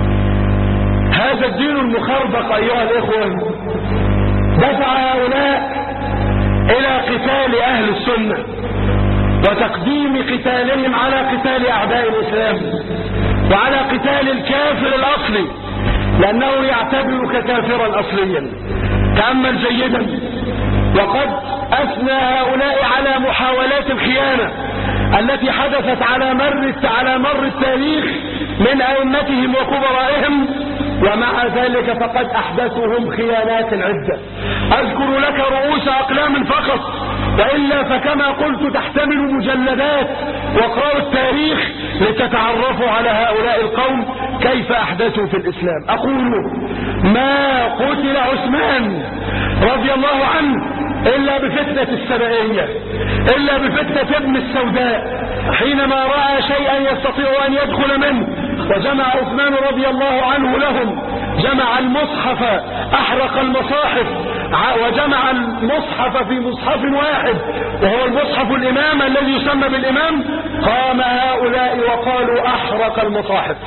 هذا الدين المخربق أيها الإخوة دفع هؤلاء إلى قتال أهل السنة وتقديم قتالهم على قتال أعداء الإسلام وعلى قتال الكافر الأصلي، لأنه يعتبرك كافرا أصليا. تأمل جيدا، وقد أثنى هؤلاء على محاولات الخيانة التي حدثت على مر التاريخ من أئمتهم وكبرائهم، ومع ذلك فقد أحدثهم خيانات عدة. أذكر لك رؤوس أقلام فقط، وإلا فكما قلت تحتمل مجلدات، واقرأوا التاريخ لتتعرفوا على هؤلاء القوم كيف أحدثوا في الإسلام. أقول ما قتل عثمان رضي الله عنه إلا بفتنة السبائية، إلا بفتنة ابن السوداء، حينما رأى شيئا يستطيع أن يدخل منه وجمع عثمان رضي الله عنه لهم، جمع المصحف، أحرق المصاحف وجمع المصحف في مصحف واحد وهو المصحف الإمام الذي يسمى بالإمام. قام هؤلاء وقالوا أحرق المصاحف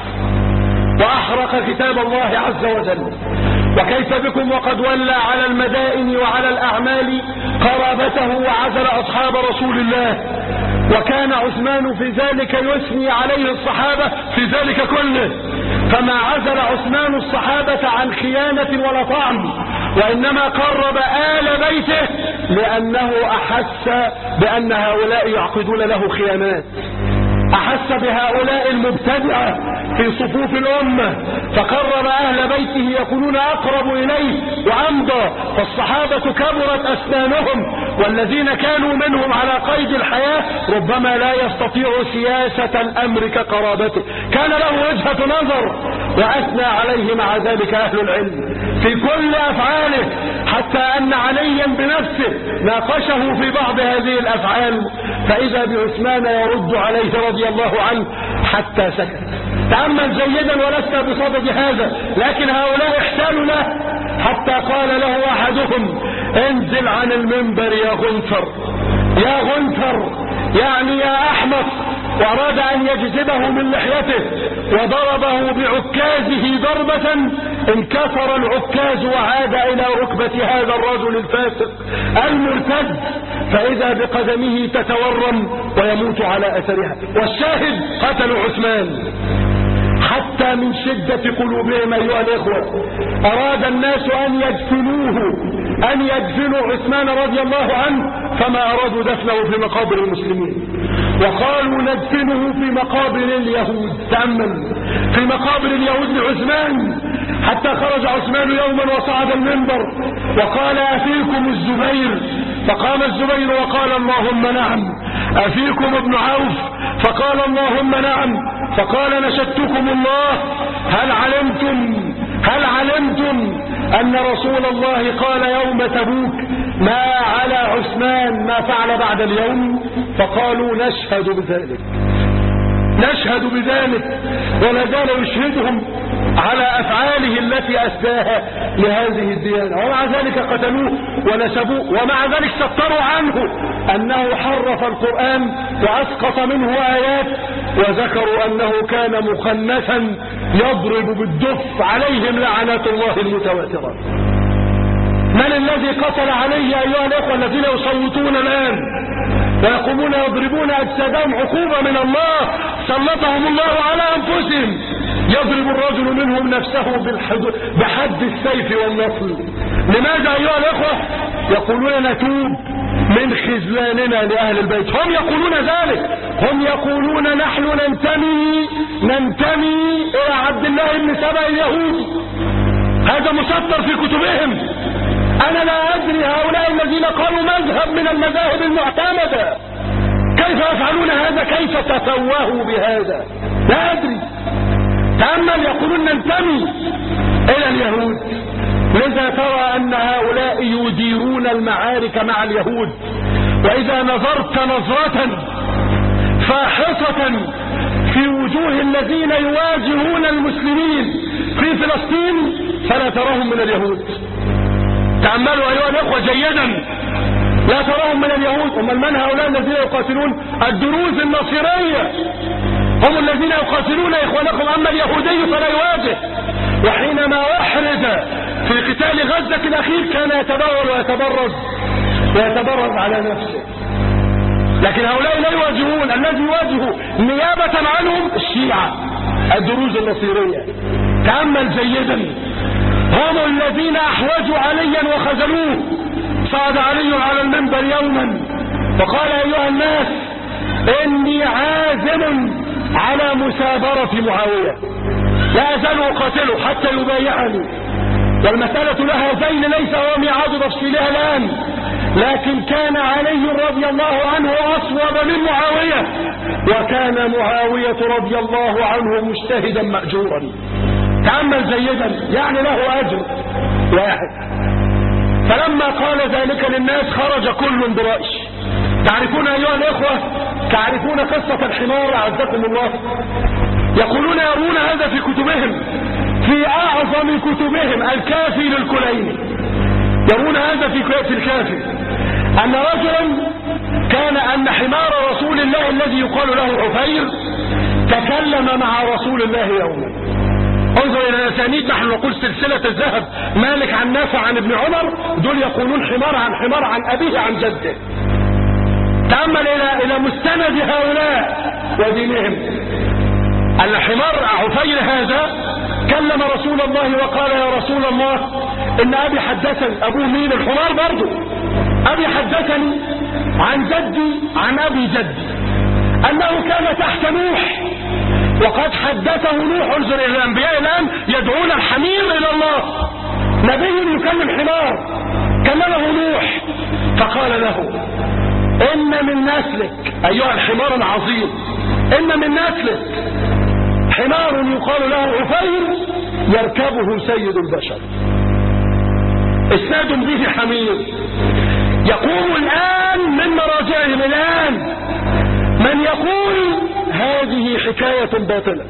وأحرق كتاب الله عز وجل. وكيف بكم وقد ولى على المدائن وعلى الأعمال قرابته وعزل أصحاب رسول الله، وكان عثمان في ذلك يثني عليه الصحابة في ذلك كله، فما عزل عثمان الصحابة عن خيانة ولا طعن، وإنما قرب آل بيته لأنه أحس بأن هؤلاء يعقدون له خيانات، أحس بهؤلاء المبتدعة في صفوف الأمة، فقرب أهل بيته يكونون أقرب إليه وأمضى. فالصحابة كبرت أسنانهم، والذين كانوا منهم على قيد الحياة ربما لا يستطيع سياسة الأمر كقرابته، كان له وجهة نظر وأثنى عليه مع ذلك أهل العلم في كل أفعاله، حتى أن عليا بنفسه ناقشه في بعض هذه الأفعال، فإذا بعثمان يرد عليه رضي الله عنه حتى سكت. تأمل جيدا ولست بصدد هذا، لكن هؤلاء احتالوا له حتى قال له أحدهم انزل عن المنبر يا غنثر، يا غنثر يعني يا أحمق، وأراد أن يجذبه من لحيته وضربه بعكازه ضربة انكسر العكاز وعاد إلى ركبة هذا الرجل الفاسق المرتد، فإذا بقدمه تتورم ويموت على أثرها. والشاهد قتلوا عثمان حتى من شدة قلوبهم أيها الإخوة أراد الناس أن يدفنوا عثمان رضي الله عنه، فما أرادوا دفنه في مقابر المسلمين، وقالوا ندفنه في مقابر اليهود. تأمل، في مقابر اليهود لعثمان، حتى خرج عثمان يوما وصعد المنبر وقال أفيكم الزبير؟ فقام الزبير وقال اللهم نعم. أفيكم ابن عوف؟ فقال اللهم نعم. فقال نشدتكم الله، هل علمتم أن رسول الله قال يوم تبوك ما على عثمان ما فعل بعد اليوم؟ فقالوا نشهد بذلك، ولا زال يشهدهم على أفعاله التي أسداها لهذه الديانة، ومع ذلك قتلوه ونسبوه، ومع ذلك ستروا عنه أنه حرف القرآن وأسقط منه آيات، وذكروا أنه كان مخنثا يضرب بالدف. عليهم لعنات الله المتواترة. من الذي قتل عليه أيها الأخوة الذين يصوتون الآن ويقومون يضربون أجسادهم عقوبة من الله سلطهم الله على أنفسهم؟ يضرب الرجل منهم نفسه بحد السيف والنصل. لماذا أيها الأخوة؟ يقولون نتوب من خذلاننا لأهل البيت. هم يقولون ذلك، هم يقولون نحن ننتمي إلى عبد الله بن سبأ اليهودي. هذا مسطر في كتبهم. أنا لا أدري هؤلاء الذين قالوا مذهب من المذاهب المعتمدة كيف يفعلون هذا، كيف تفوهوا بهذا، لا أدري. تأمل، يقولون ننتمي إلى اليهود. لذا ترى أن هؤلاء يديرون المعارك مع اليهود. وإذا نظرت نظرة فاحصة في وجوه الذين يواجهون المسلمين في فلسطين فلا تراهم من اليهود. تأملوا أيها الأخوة جيدا، لا تراهم من اليهود. من هؤلاء الذين يقاتلون؟ الدروز النصيرية هم الذين يقاتلون إخوانكم، أما اليهودي فلا يواجه. وحينما أحرز في قتال غزة الأخير كان يتبول ويتبرز على نفسه، لكن هؤلاء لا يواجهون. الذي يواجه نيابة عنهم الشيعة الدروز النصيرية. تأمل جيدا، هم الذين أحوجوا عليا وخذلوه. صعد علي على المنبر يوما وقال أيها الناس إني عازم على مسابرة معاوية، لا أزال أقاتله حتى يبايعني، والمسألة لها زين ليس هو ميعاد تفصيلها الآن، لكن كان علي رضي الله عنه أصوب من معاوية، وكان معاوية رضي الله عنه مجتهدا مأجورا. تأمل جيدا، يعني له أجر واحد. فلما قال ذلك للناس خرج كل برأي. تعرفون أيها الإخوة، تعرفون قصة الحمار أعزكم الله؟ يقولون يرون هذا في كتبهم، في أعظم كتبهم الكافي للكليني، يرون هذا في الكافي أن رجلا أن حمار رسول الله الذي يقال له عفير تكلم مع رسول الله يوما. انظر الى الاسانيد، نحن نقول سلسلة الذهب، مالك عن نافع عن ابن عمر، دول يقولون حمار عن ابيه عن جده. تأمل الى مستند هؤلاء ودينهم. الحمار عفير هذا كلم رسول الله وقال يا رسول الله ان ابي حدثني، ابوه مين؟ الحمار برضو. ابي حدثني عن جدي عن ابي جدي انه كان تحت نوح، وقد حدثه نوح. انظر الى الانبياء الان يدعون الحمير الى الله. نبي يكلم حمار، كلمه نوح فقال له ان من نسلك ايها الحمار العظيم، ان من نسلك حمار يقال له عفير يركبه سيد البشر. اسناد به حمير. يقوم الان من مراجعهم الان من يقول هذه حكاية باطلة.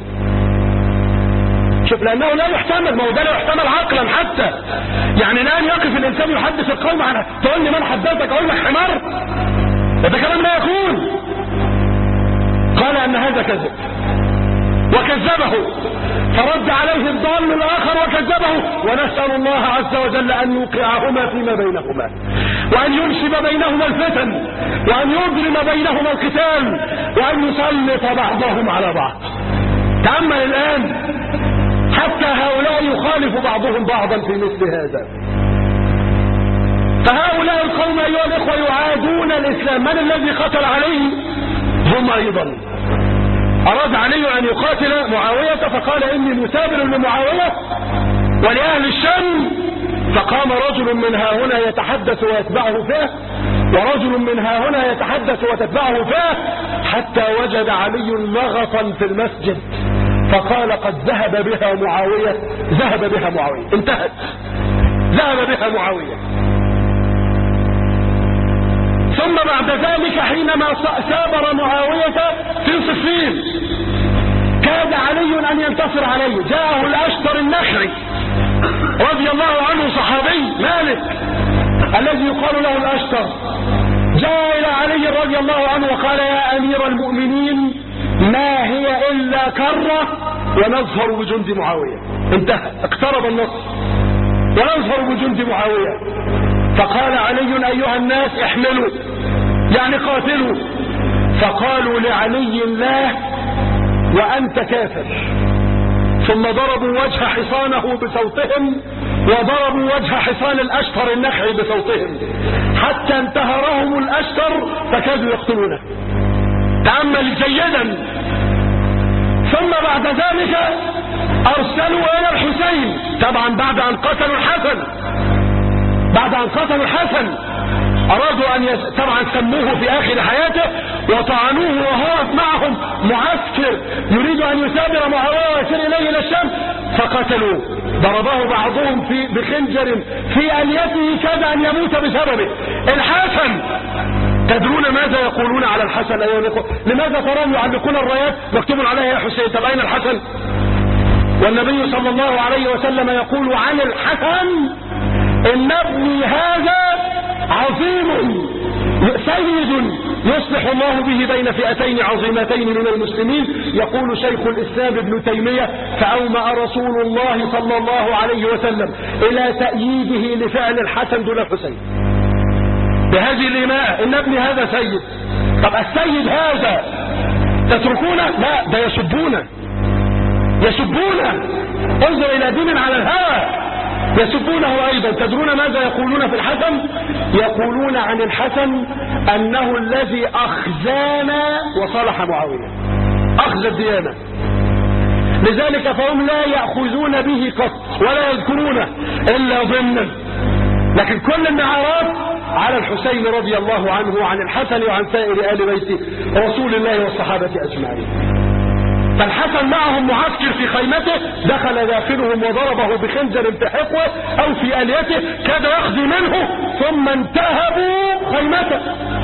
شوف، لأنه لا يحتمل، ما هو ده لا يحتمل عقلا حتى. يعني الآن يقف الإنسان يحدث القوم عنه، تقول لي من حدثك؟ أقول لك حمار؟ ده كلام لا يكون. قال أن هذا كذب. وكذبه، فرد عليه الضال الآخر وكذبه، ونسأل الله عز وجل أن يوقعهما فيما بينهما، وأن ينشب بينهما الفتن، وأن يضرم بينهما القتال، وأن يسلط بعضهم على بعض. تأمل الآن حتى هؤلاء يخالف بعضهم بعضا في مثل هذا. فهؤلاء القوم أيها الإخوة يعادون الإسلام. من الذي قتل عليه؟ هم أيضا. أراد علي أن يقاتل معاوية فقال إني مسابر لمعاوية ولأهل الشام، فقام رجل من ها هنا يتحدث ويتبعه فيه، ورجل من ها هنا يتحدث وتتبعه فيه، حتى وجد علي لغطا في المسجد فقال قد ذهب بها معاوية، ذهب بها معاوية، انتهت، ذهب بها معاوية. ثم بعد ذلك حينما سابر معاوية في صفين كاد علي أن ينتصر عليه، جاءه الأشتر النخعي رضي الله عنه، صحابي مالك الذي يقال له الأشتر، جاء إلى علي رضي الله عنه وقال يا أمير المؤمنين ما هي إلا كرة ونظفر بجند معاوية. انتهى، اقترب النصر، ونظفر بجند معاوية. فقال علي أيها الناس احملوا، يعني قاتلوا. فقالوا لعلي الله وأنت كافر. ثم ضربوا وجه حصانه بصوتهم، وضربوا وجه حصان الأشتر النخعي بصوتهم، حتى انتهرهم الأشتر فكادوا يقتلونه. تأمل جيدا. ثم بعد ذلك أرسلوا إلى الحسين، طبعا بعد أن قتلوا الحسن، بعد أن قتلوا الحسن أرادوا أن طبعا سموه في آخر حياته وطعنوه وهو معهم معسكر يريد أن يسابر معاوية ويسير إليه إلى الشام، فقتلوه. ضربه بعضهم بخنجر في أليته كاد أن يموت بسببه. الحسن، تدرون ماذا يقولون على الحسن أيها الأخوة؟ لماذا ترون يعلقون الرايات مكتوب عليها يا حسين؟ طب أين الحسن؟ والنبي صلى الله عليه وسلم يقول عن الحسن إن ابني هذا عظيم سيد يصلح الله به بين فئتين عظيمتين من المسلمين. يقول شيخ الإسلام ابن تيمية فأومأ رسول الله صلى الله عليه وسلم إلى تأييده لفعل الحسن دون الحسين بهذه الإيماء، إن ابني هذا سيد. طب السيد هذا تتركونه؟ لا، ده يسبونه، يسبونه. انظر إلى دين على الهوى، يسبونه أيضا. تدرون ماذا يقولون في الحسن؟ يقولون عن الحسن أنه الذي أخزانا وصالح معاوية، أخذ الديانة. لذلك فهم لا يأخذون به قط ولا يذكرونه إلا ضمنا، لكن كل النعرات على الحسين رضي الله عنه وعن الحسن وعن سائر آل بيت رسول الله والصحابة أجمعين. فالحسن معهم معسكر في خيمته، دخل داخلهم وضربه بخنجر في حقوه أو في آليته كاد يقضي منه، ثم انتهبوا خيمته،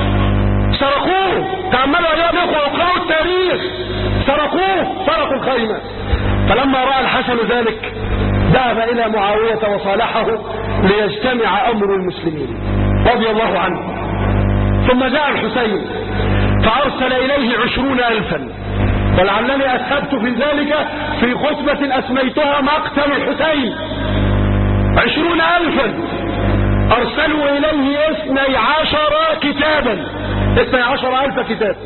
سرقوه. تأملوا أيها الأخوة واقرأوا التاريخ، سرقوه، سرقوا الخيمة. فلما رأى الحسن ذلك ذهب إلى معاوية وصالحه ليجتمع أمر المسلمين رضي الله عنه. ثم جاء الحسين فأرسل إليه 20,000، ولعلني أسهبت في ذلك في خطبة أسميتها مقتل الحسين. 20,000 أرسلوا إليه 12 كتابا، 12,000 كتاب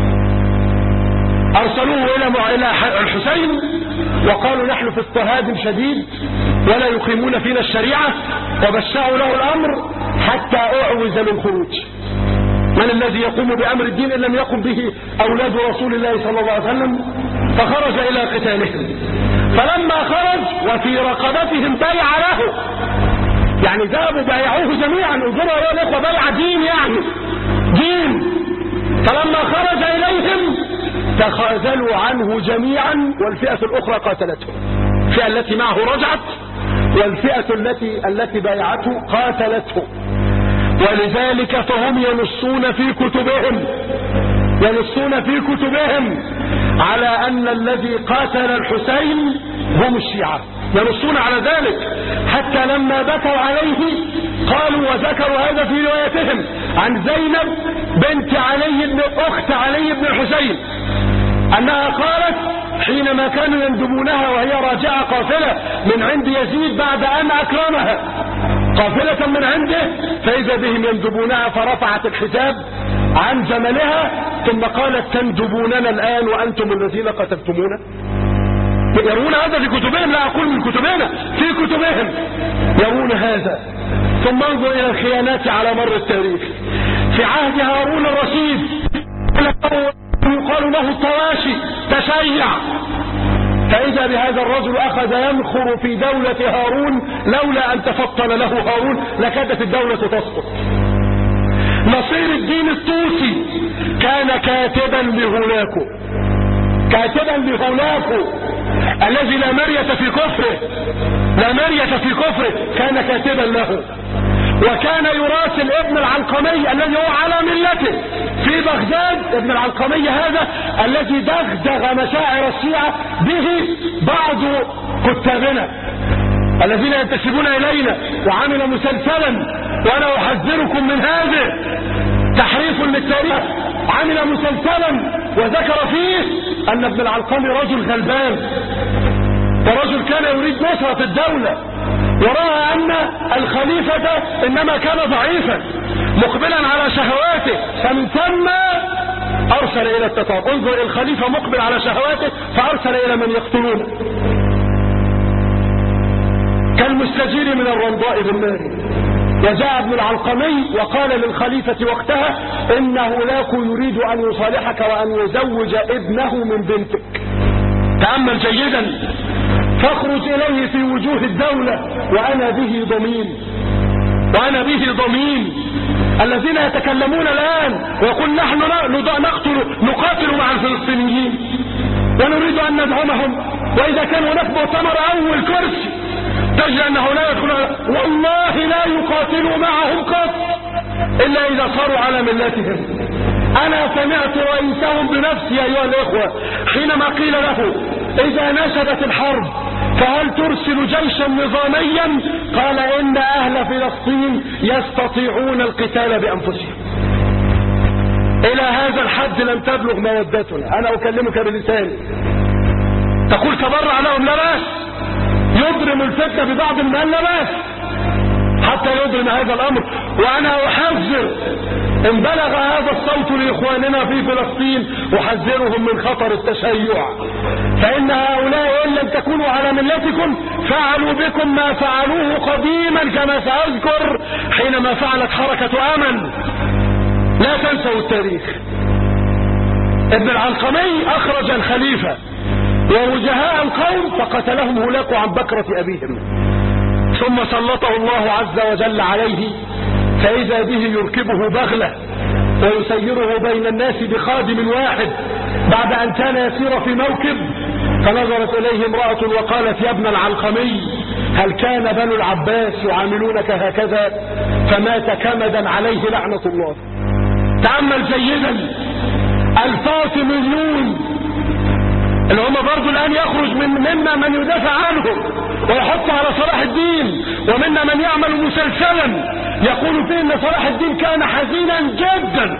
أرسلوه إلى الحسين، وقالوا نحن في اضطهاد شديد ولا يقيمون فينا الشريعة، وبشروا له الأمر حتى أعوز للخروج. من الذي يقوم بأمر الدين إن لم يقم به أولاد رسول الله صلى الله عليه وسلم؟ فخرج إلى قتالهم. فلما خرج وفي رقبتهم بيع له، يعني ذهبوا بايعوه جميعا. انظروا يا الأخوة، بيع دين، يعني دين. فلما خرج إليهم تخاذلوا عنه جميعا، والفئة الأخرى قاتلته. الفئة التي معه رجعت، والفئة التي بايعته قاتلته. ولذلك فهم ينصون في كتبهم على أن الذي قاتل الحسين هم الشيعة، ينصون على ذلك. حتى لما بكوا عليه قالوا وذكروا هذا في روايتهم عن زينب بنت علي بن أخت علي بن الحسين أنها قالت حينما كانوا يندبونها وهي راجعة قافلة من عند يزيد بعد أن أكرمها، قافلة من عنده، فإذا بهم يندبونها فرفعت الحجاب عن جملها ثم قالت تندبوننا الآن وأنتم الذين قتلتمونا. يرون هذا في كتبهم، لا أقول من كتبنا، في كتبهم يرون هذا. ثم انظر إلى الخيانات على مر التاريخ. في عهد هارون الرشيد يقال له الطواشي، تشيع، فإذا بهذا الرجل أخذ ينخر في دولة هارون، لولا أن تفطن له هارون لكادت الدولة تسقط. نصير الدين الطوسي كان كاتبا لهولاكو، كاتبا لهولاكو الذي لا مرية في كفره، لا مرية في كفره، كان كاتبا له. وكان يراسل ابن العلقمي الذي هو على ملته في بغداد. ابن العلقمي هذا الذي دغدغ مشاعر الشيعة به بعض كتابنا الذين ينتسبون إلينا، وعمل مسلسلا، وأنا أحذركم من هذا تحريف للتاريخ. عمل مسلسلا وذكر فيه أن ابن العلقمي رجل غلبان، ورجل كان يريد نصرة الدولة، ورأى أن الخليفة إنما كان ضعيفا مقبلا على شهواته، فمن ثم أرسل إلى التتار. انظر، الخليفة مقبل على شهواته فأرسل إلى من يقتلونه كالمستجير من الرمضاء بالنار. وجاء ابن العلقمي وقال للخليفة وقتها إن هولاكو يريد أن يصالحك وأن يزوج ابنه من بنتك. تأمل جيدا، فاخرج إليه في وجوه الدولة وأنا به ضمين، وأنا به ضمين. الذين يتكلمون الآن ويقول نحن نقاتل مع الفلسطينيين ونريد أن ندعمهم، وإذا كان هناك مؤتمر أول كرسي تجد أنه لا يدخل، والله لا يقاتلوا معهم قط إلا إذا صاروا على ملتهم. أنا سمعت رئيسهم بنفسي أيها الإخوة حينما قيل له إذا نشبت الحرب فهل ترسل جيشا نظاميا؟ قال إن أهل فلسطين يستطيعون القتال بأنفسهم. إلى هذا الحد لم تبلغ مودتنا. أنا أكلمك بلساني. تقول تبرع لهم، لا بأس، يضرم الفتنة ببعض المال، لا بأس، حتى يضرم هذا الأمر. وأنا أحذر إن بلغ هذا الصوت لإخواننا في فلسطين أحذرهم من خطر التشيع، فإن هؤلاء إن لم تكونوا على ملتكم فعلوا بكم ما فعلوه قديما، كما سأذكر حينما فعلت حركة أمن. لا تنسوا التاريخ. ابن العلقمي أخرج الخليفة ووجهاء القوم فقتلهم هولاكو عن بكرة أبيهم، ثم سلطه الله عز وجل عليه، فإذا به يركبه بغلة ويسيره بين الناس بخادم واحد بعد أن كان يسير في موكب. فنظرت إليه امرأة وقالت يا ابن العلقمي هل كان بنو العباس يعاملونك هكذا؟ فمات كمدا عليه لعنة الله. تأمل جيدا، الفاطميون اللي هم برضو الآن يخرج منا من يدافع عنهم ويحط على صلاح الدين، ومنا من يعمل مسلسلا يقول فيه ان صلاح الدين كان حزينا جدا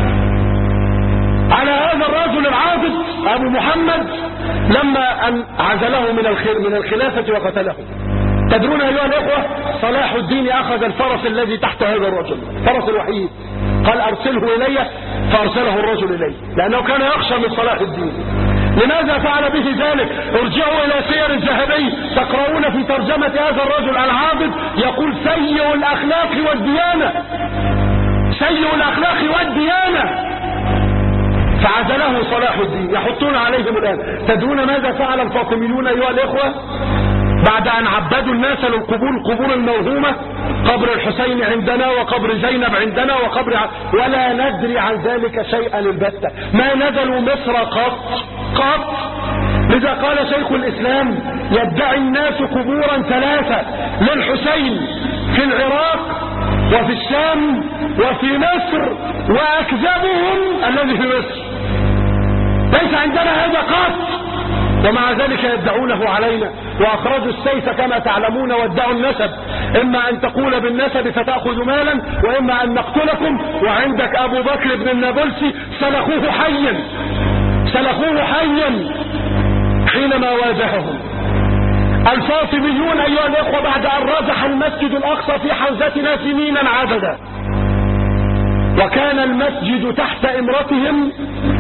على هذا الرجل العابد ابو محمد لما ان عزله من الخلافة وقتله. تدرون ايها الاخوة، صلاح الدين اخذ الفرس الذي تحت هذا الرجل، فرس الوحيد، قال ارسله الي، فارسله الرجل اليه لانه كان يخشى من صلاح الدين. لماذا فعل به ذلك؟ ارجعوا الى سير الذهبي تقرؤون في ترجمة هذا الرجل العابد يقول سيء الاخلاق والديانة، سيء الاخلاق والديانة، فعزله صلاح الدين. يحطون عليهم الان. تدرون ماذا فعل الفاطميون ايها الاخوة بعد ان عبدوا الناس للقبور، القبور الموهومة، قبر الحسين عندنا وقبر زينب عندنا ولا ندري عن ذلك شيئا البتة، ما نزلوا مصر قط. لذا قال شيخ الاسلام يدعي الناس قبورا ثلاثة للحسين في العراق وفي الشام وفي مصر، واكذبهم الذي في مصر. ليس عندنا هذا قط، ومع ذلك يدعونه علينا. واخرجوا السيف كما تعلمون وادعوا النسب، اما ان تقول بالنسب فتأخذ مالا، واما ان نقتلكم. وعندك ابو بكر بن النابلسي سلخوه حيا، سلخوه حيا حينما واجههم الفاطميون أيها الإخوة بعد أن رجح المسجد الأقصى في حوزتنا سنينا عددا، وكان المسجد تحت إمرتهم،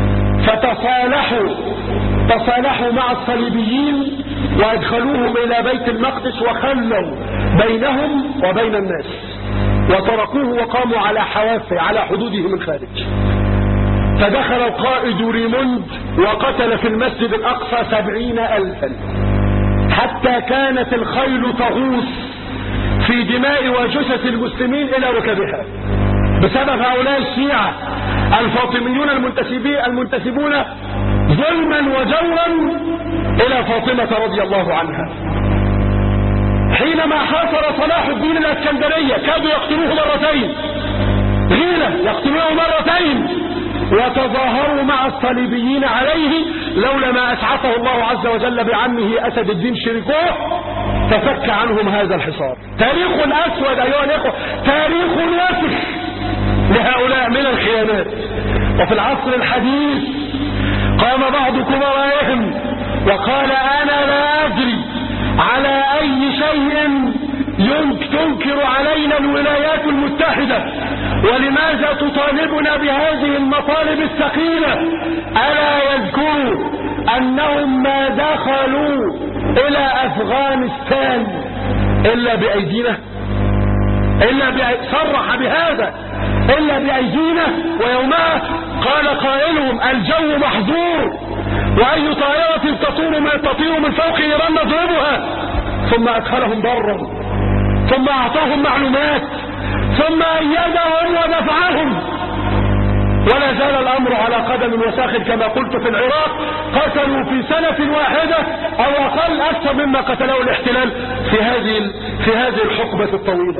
تصالحوا مع الصليبيين وادخلوهم إلى بيت المقدس وخلوا بينهم وبين الناس وتركوه وقاموا على حوافه على حدوده من خارج. فدخل القائد ريموند وقتل في المسجد الأقصى 70,000، حتى كانت الخيل تغوص في دماء وجثث المسلمين إلى ركبها بسبب هؤلاء الشيعة الفاطميون المنتسبون ظلما وجورا إلى فاطمة رضي الله عنها. حينما حاصر صلاح الدين الاسكندرية كادوا يقتلوه مرتين، غيلة يقتلوه مرتين، وتظاهروا مع الصليبيين عليه لولا ما أسعفه الله عز وجل بعمه أسد الدين شريكوه ففك عنهم هذا الحصار. تاريخ أسود أيها الأخوة، تاريخ واسخ لهؤلاء من الخيانات. وفي العصر الحديث قام بعض كبرائهم وقال أنا لا أدري على أي شيء تنكر علينا الولايات المتحدة، ولماذا تطالبنا بهذه المطالب الثقيلة؟ ألا يذكروا أنهم ما دخلوا إلى أفغانستان إلا بأيدينا، صرح بهذا إلا بأيدينا. ويومها قال قائلهم الجو محظور، وأي طائرة تطير من فوق إيران نضربها. ثم أدخلهم برا، ثم أعطاهم معلومات، ثم أيدهم ودفعهم. ولا زال الأمر على قدم وساق كما قلت. في العراق قتلوا في سنة واحدة أو أقل أكثر مما قتلوا الاحتلال في هذه الحقبة الطويلة.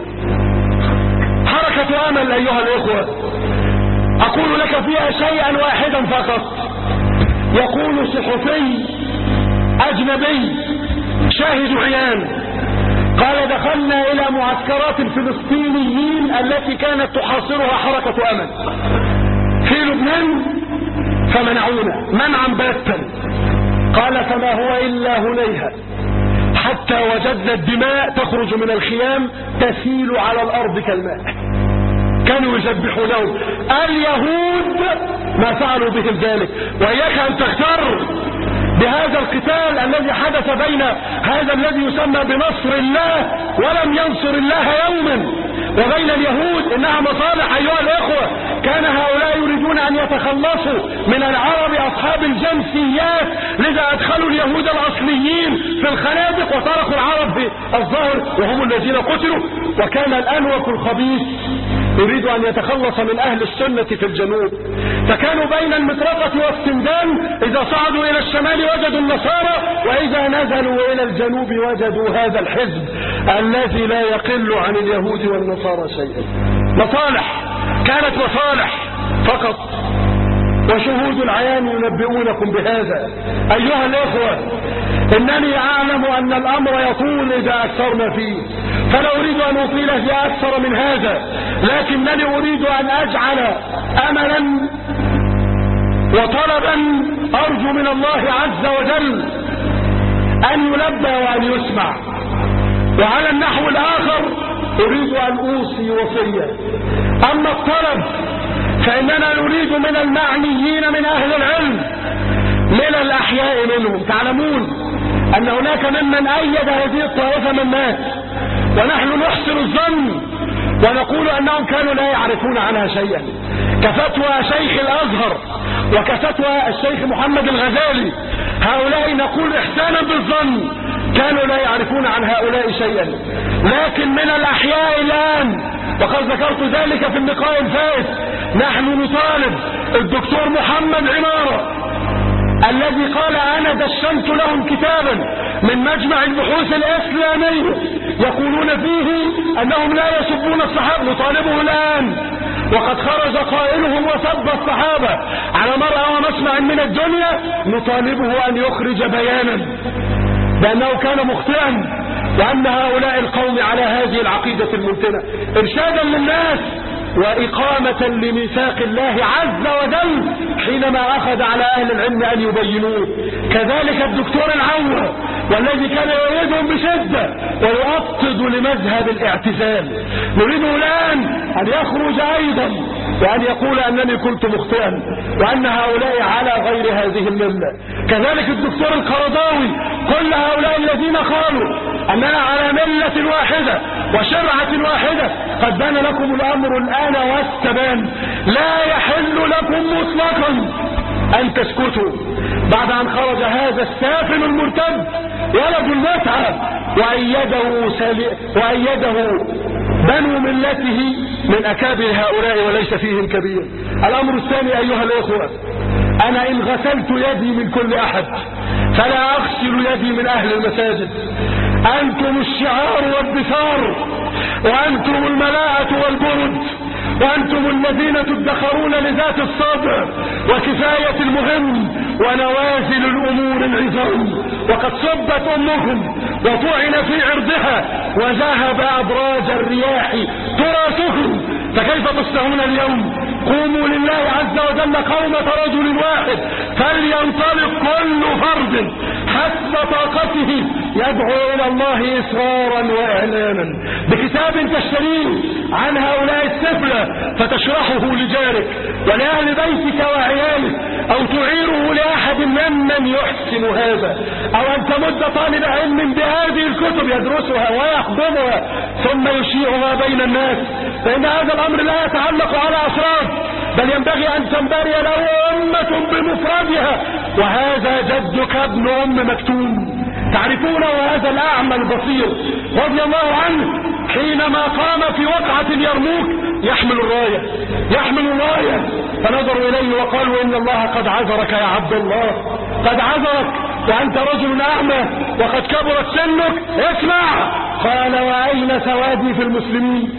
حركة أمل أيها الإخوة أقول لك فيها شيئا واحدا فقط. يقول صحفي أجنبي شاهد عيان قال دخلنا إلى معسكرات الفلسطينيين التي كانت تحاصرها حركة أمل في لبنان فمنعونا منعا باتا. قال فما هو إلا هنيهة حتى وجدنا الدماء تخرج من الخيام تسيل على الأرض كالماء. كانوا يذبحونهم اليهود ما فعلوا بهم ذلك. وإياك أن تغتر بهذا القتال الذي حدث بين هذا الذي يسمى بنصر الله ولم ينصر الله يوما وبين اليهود. إنها مصالح أيها الإخوة. كان هؤلاء يريدون أن يتخلصوا من العرب أصحاب الجنسيات، لذا أدخلوا اليهود الأصليين في الخنادق وتركوا العرب في الظهر وهم الذين قتلوا. وكان الأنوك الخبيث يريد أن يتخلص من أهل السنة في الجنوب، فكانوا بين المطرقة والسندان. إذا صعدوا إلى الشمال وجدوا النصارى، وإذا نزلوا إلى الجنوب وجدوا هذا الحزب الذي لا يقل عن اليهود والنصارى شيئا. مصالح، كانت مصالح فقط، وشهود العيان ينبئونكم بهذا. أيها الإخوة إنني أعلم أن الأمر يطول إذا أكثرنا فيه، فلا أريد أن أطيل في أكثر من هذا، لكنني أريد أن أجعل أملا وطلبا أرجو من الله عز وجل أن يلبى وأن يسمع. وعلى النحو الآخر أريد أن أوصي وصية. أما الطلب فإننا نريد من المعنيين من أهل العلم من الأحياء منهم. تعلمون أن هناك ممن أيد هذه الطائفة من مات، ونحن نحسن الظن ونقول أنهم كانوا لا يعرفون عنها شيئا، كفتوى شيخ الأزهر وكفتوى الشيخ محمد الغزالي. هؤلاء نقول إحسانا بالظن كانوا لا يعرفون عن هؤلاء شيئا. لكن من الأحياء الآن، وقد ذكرت ذلك في اللقاء الفائت، نحن نطالب الدكتور محمد عمارة الذي قال أنا دشنت لهم كتابا من مجمع البحوث الإسلامية يقولون فيه أنهم لا يسبون الصحابة، نطالبه الآن وقد خرج قائلهم وسب الصحابة على مرأى ومسمع من الدنيا، نطالبه أن يخرج بيانا بأنه كان مخطئا وأن هؤلاء القوم على هذه العقيدة المنتنة، إرشادا للناس وإقامة لميثاق الله عز وجل حينما أخذ على أهل العلم أن يبينوه. كذلك الدكتور العوة والذي كان يريدهم بشدة ويؤطد لمذهب الاعتزال، نريده الآن أن يخرج أيضا وأن يقول أنني كنت مخطئا وأن هؤلاء على غير هذه الملة. كذلك الدكتور القرضاوي، كل هؤلاء الذين قالوا أننا على ملة واحدة وشرعة واحدة، قد بان لكم الأمر الآن واستبان. لا يحل لكم مطلقا أن تسكتوا بعد أن خرج هذا السافل المرتد ولد المتعة وأيده بنو ملته من أكابر هؤلاء وليس فيهم كبير. الأمر الثاني أيها الأخوة، أنا إن غسلت يدي من كل أحد فلا أغسل يدي من أهل المساجد. أنتم الشعار والدثار، وأنتم الملاءة والبرد، وأنتم الذين تدخرون لذات الصدع وكفاية المهم ونوازل الأمور العظام. وقد صبت أمكم وطعن في عرضها وذهب أبراج الرياح تراثكم، فكيف تصنعون اليوم؟ قوموا لله عز وجل قومة رجل واحد، فلينطلق كل فرد حسب طاقته يدعو إلى الله إصرارا وإعلانا بكتاب تشتريه عن هؤلاء السفلة فتشرحه لجارك ولأهل بيتك وعيالك، أو تعيره لأحد ممن يحسن هذا، أو أن تمد طالب علم بهذه الكتب يدرسها ويحضرها ثم يشيعها بين الناس، فإن هذا الأمر لا يتعلق على أفراد، بل ينبغي أن تنبري له أمة بمفردها. وهذا جدك ابن أم مكتوم تعرفونه، هذا الأعمى البصير رضي الله عنه حينما قام في وقعة اليرموك يحمل الراية فنظروا إليه وقالوا إن الله قد عذرك يا عبد الله، قد عذرك وأنت رجل أعمى وقد كبرت سنك. اسمع، قال وأين سوادي في المسلمين؟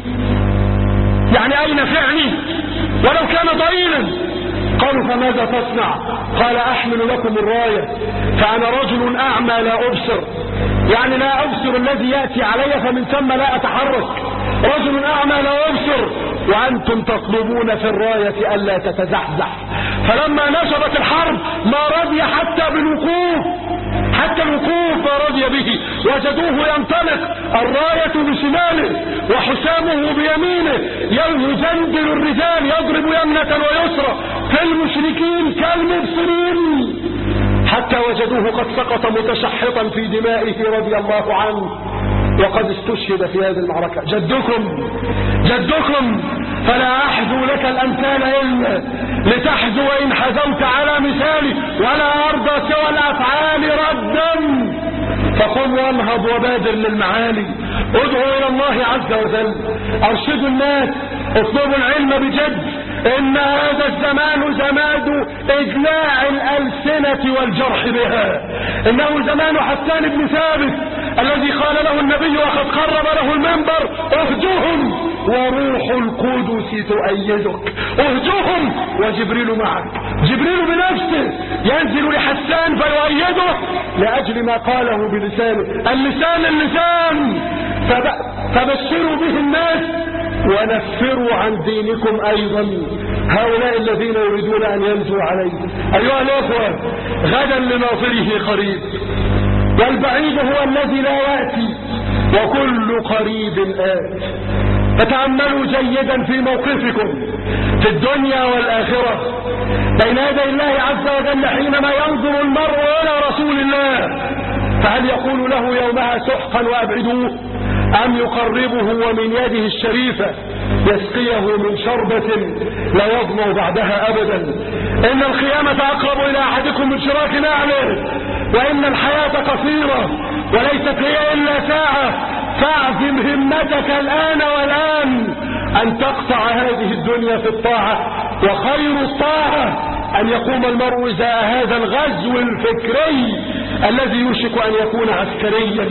يعني أين فعلي ولو كان ضئيلا؟ قالوا فماذا تصنع؟ قال أحمل لكم الراية، فأنا رجل أعمى لا أبصر، يعني لا أبصر الذي يأتي علي فمن ثم لا أتحرك، رجل أعمى لا أبصر، وأنتم تطلبون في الراية ألا تتزحزح. فلما نشبت الحرب ما رضي حتى بالوقوف، حتى الوقوف ما رضي به، وجدوه ينطلق الراية بشماله وحسامه بيمينه، يزندل الرجال يضرب يمنة ويسرى في المشركين كالمبصرين، حتى وجدوه قد سقط متشحطا في دمائه رضي الله عنه وقد استشهد في هذه المعركة. جدكم فلا أحذو لك الأمثال إلا لتحذو إن حذوت على مثالي، ولا أرضى سوى الأفعال ردا، فقم وانهض وبادر للمعالي، ادعوا إلى الله عز وجل، أرشدوا الناس، اطلبوا العلم بجد. إن هذا الزمان زمان إجلاع الألسنة والجرح بها، إنه زمان حسان بن ثابت الذي قال له النبي وقد قرب له المنبر اهجهم وروح القدس تؤيدك، اهجهم وجبريل معك، جبريل بنفسه ينزل لحسان فيؤيده لأجل ما قاله بلسانه، اللسان فبشروا به الناس ونفروا عن دينكم أيضا هؤلاء الذين يريدون أن ينزوا عليه. أيها الأخوة، غدا لناظره قريب، والبعيد هو الذي لا يأتي، وكل قريب آت. فتأملوا جيدا في موقفكم في الدنيا والآخرة بين يدي الله عز وجل حينما ينظر المرء إلى رسول الله، فهل يقول له يومها سحقا وأبعدوه، أم يقربه ومن يده الشريفة يسقيه من شربة لا يظمأ بعدها أبدا؟ إن القيامة أقرب إلى أحدكم من شراك نعله، وإن الحياة قصيرة وليست هي إلا ساعة، فاعزم همتك الآن والآن أن تقطع هذه الدنيا في الطاعة، وخير الطاعة أن يقوم المرء إزاء هذا الغزو الفكري الذي يوشك أن يكون عسكريا.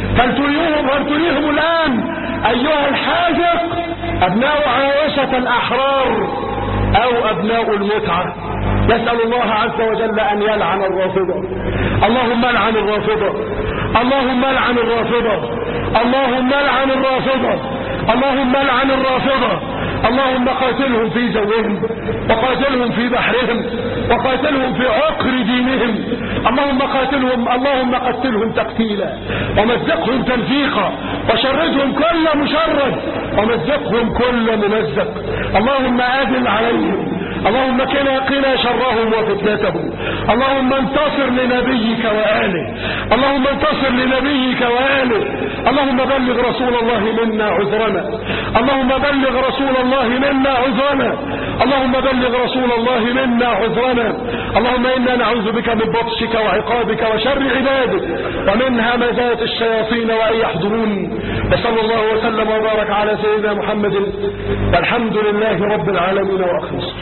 فلتريهم الآن أيها الحاذق أبناء عائشة الأحرار أو أبناء المتعة. نسأل الله عز وجل أن يلعن الرافضة. اللهم لعن الرافضة، اللهم لعن الرافضة، اللهم لعن الرافضة، اللهم لعن الرافضة، اللهم قاتلهم في جوهم، وقاتلهم في بحرهم، وقاتلهم في عقر دينهم. اللهم قاتلهم، اللهم قتلهم تقتيلا، ومزقهم تمزيقا، وشردهم كل مشرد، ومزقهم كل ممزق. اللهم أدل عليهم، اللهم قنا شرهم وفتنتهم. اللهم انتصر لنبيك وآله، اللهم انتصر لنبيك وآله. اللهم بلغ رسول الله منا عذرنا، اللهم بلغ رسول الله منا عذرنا، اللهم بلغ رسول الله منا عذرنا. اللهم إنا نعوذ بك من بطشك وعقابك وشر عبادك، ومن همزات الشياطين وأن يحضرون. وصلى الله وسلم وبارك على سيدنا محمد، والحمد لله رب العالمين. وأخلص.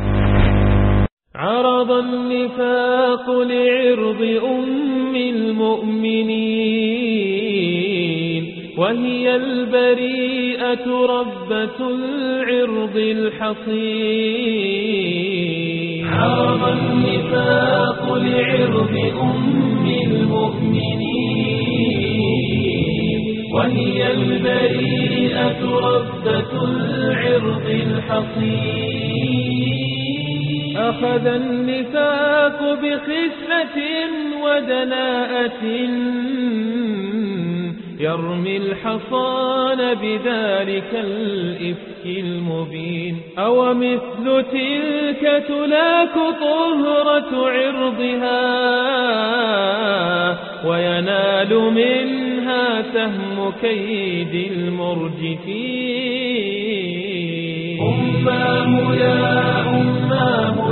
عرض النفاق لعرض أم المؤمنين، وهي البريئة ربة العرض الحصين. عرض النفاق لعرض أم المؤمنين، وهي البريئة ربة العرض الحصين. أخذ النفاق بخسة ودناءة، يرمي الحصان بذلك الإفك المبين. أو مثل تلك تلاك طهرة عرضها، وينال منها سهم كيد المرجفين. أماه يا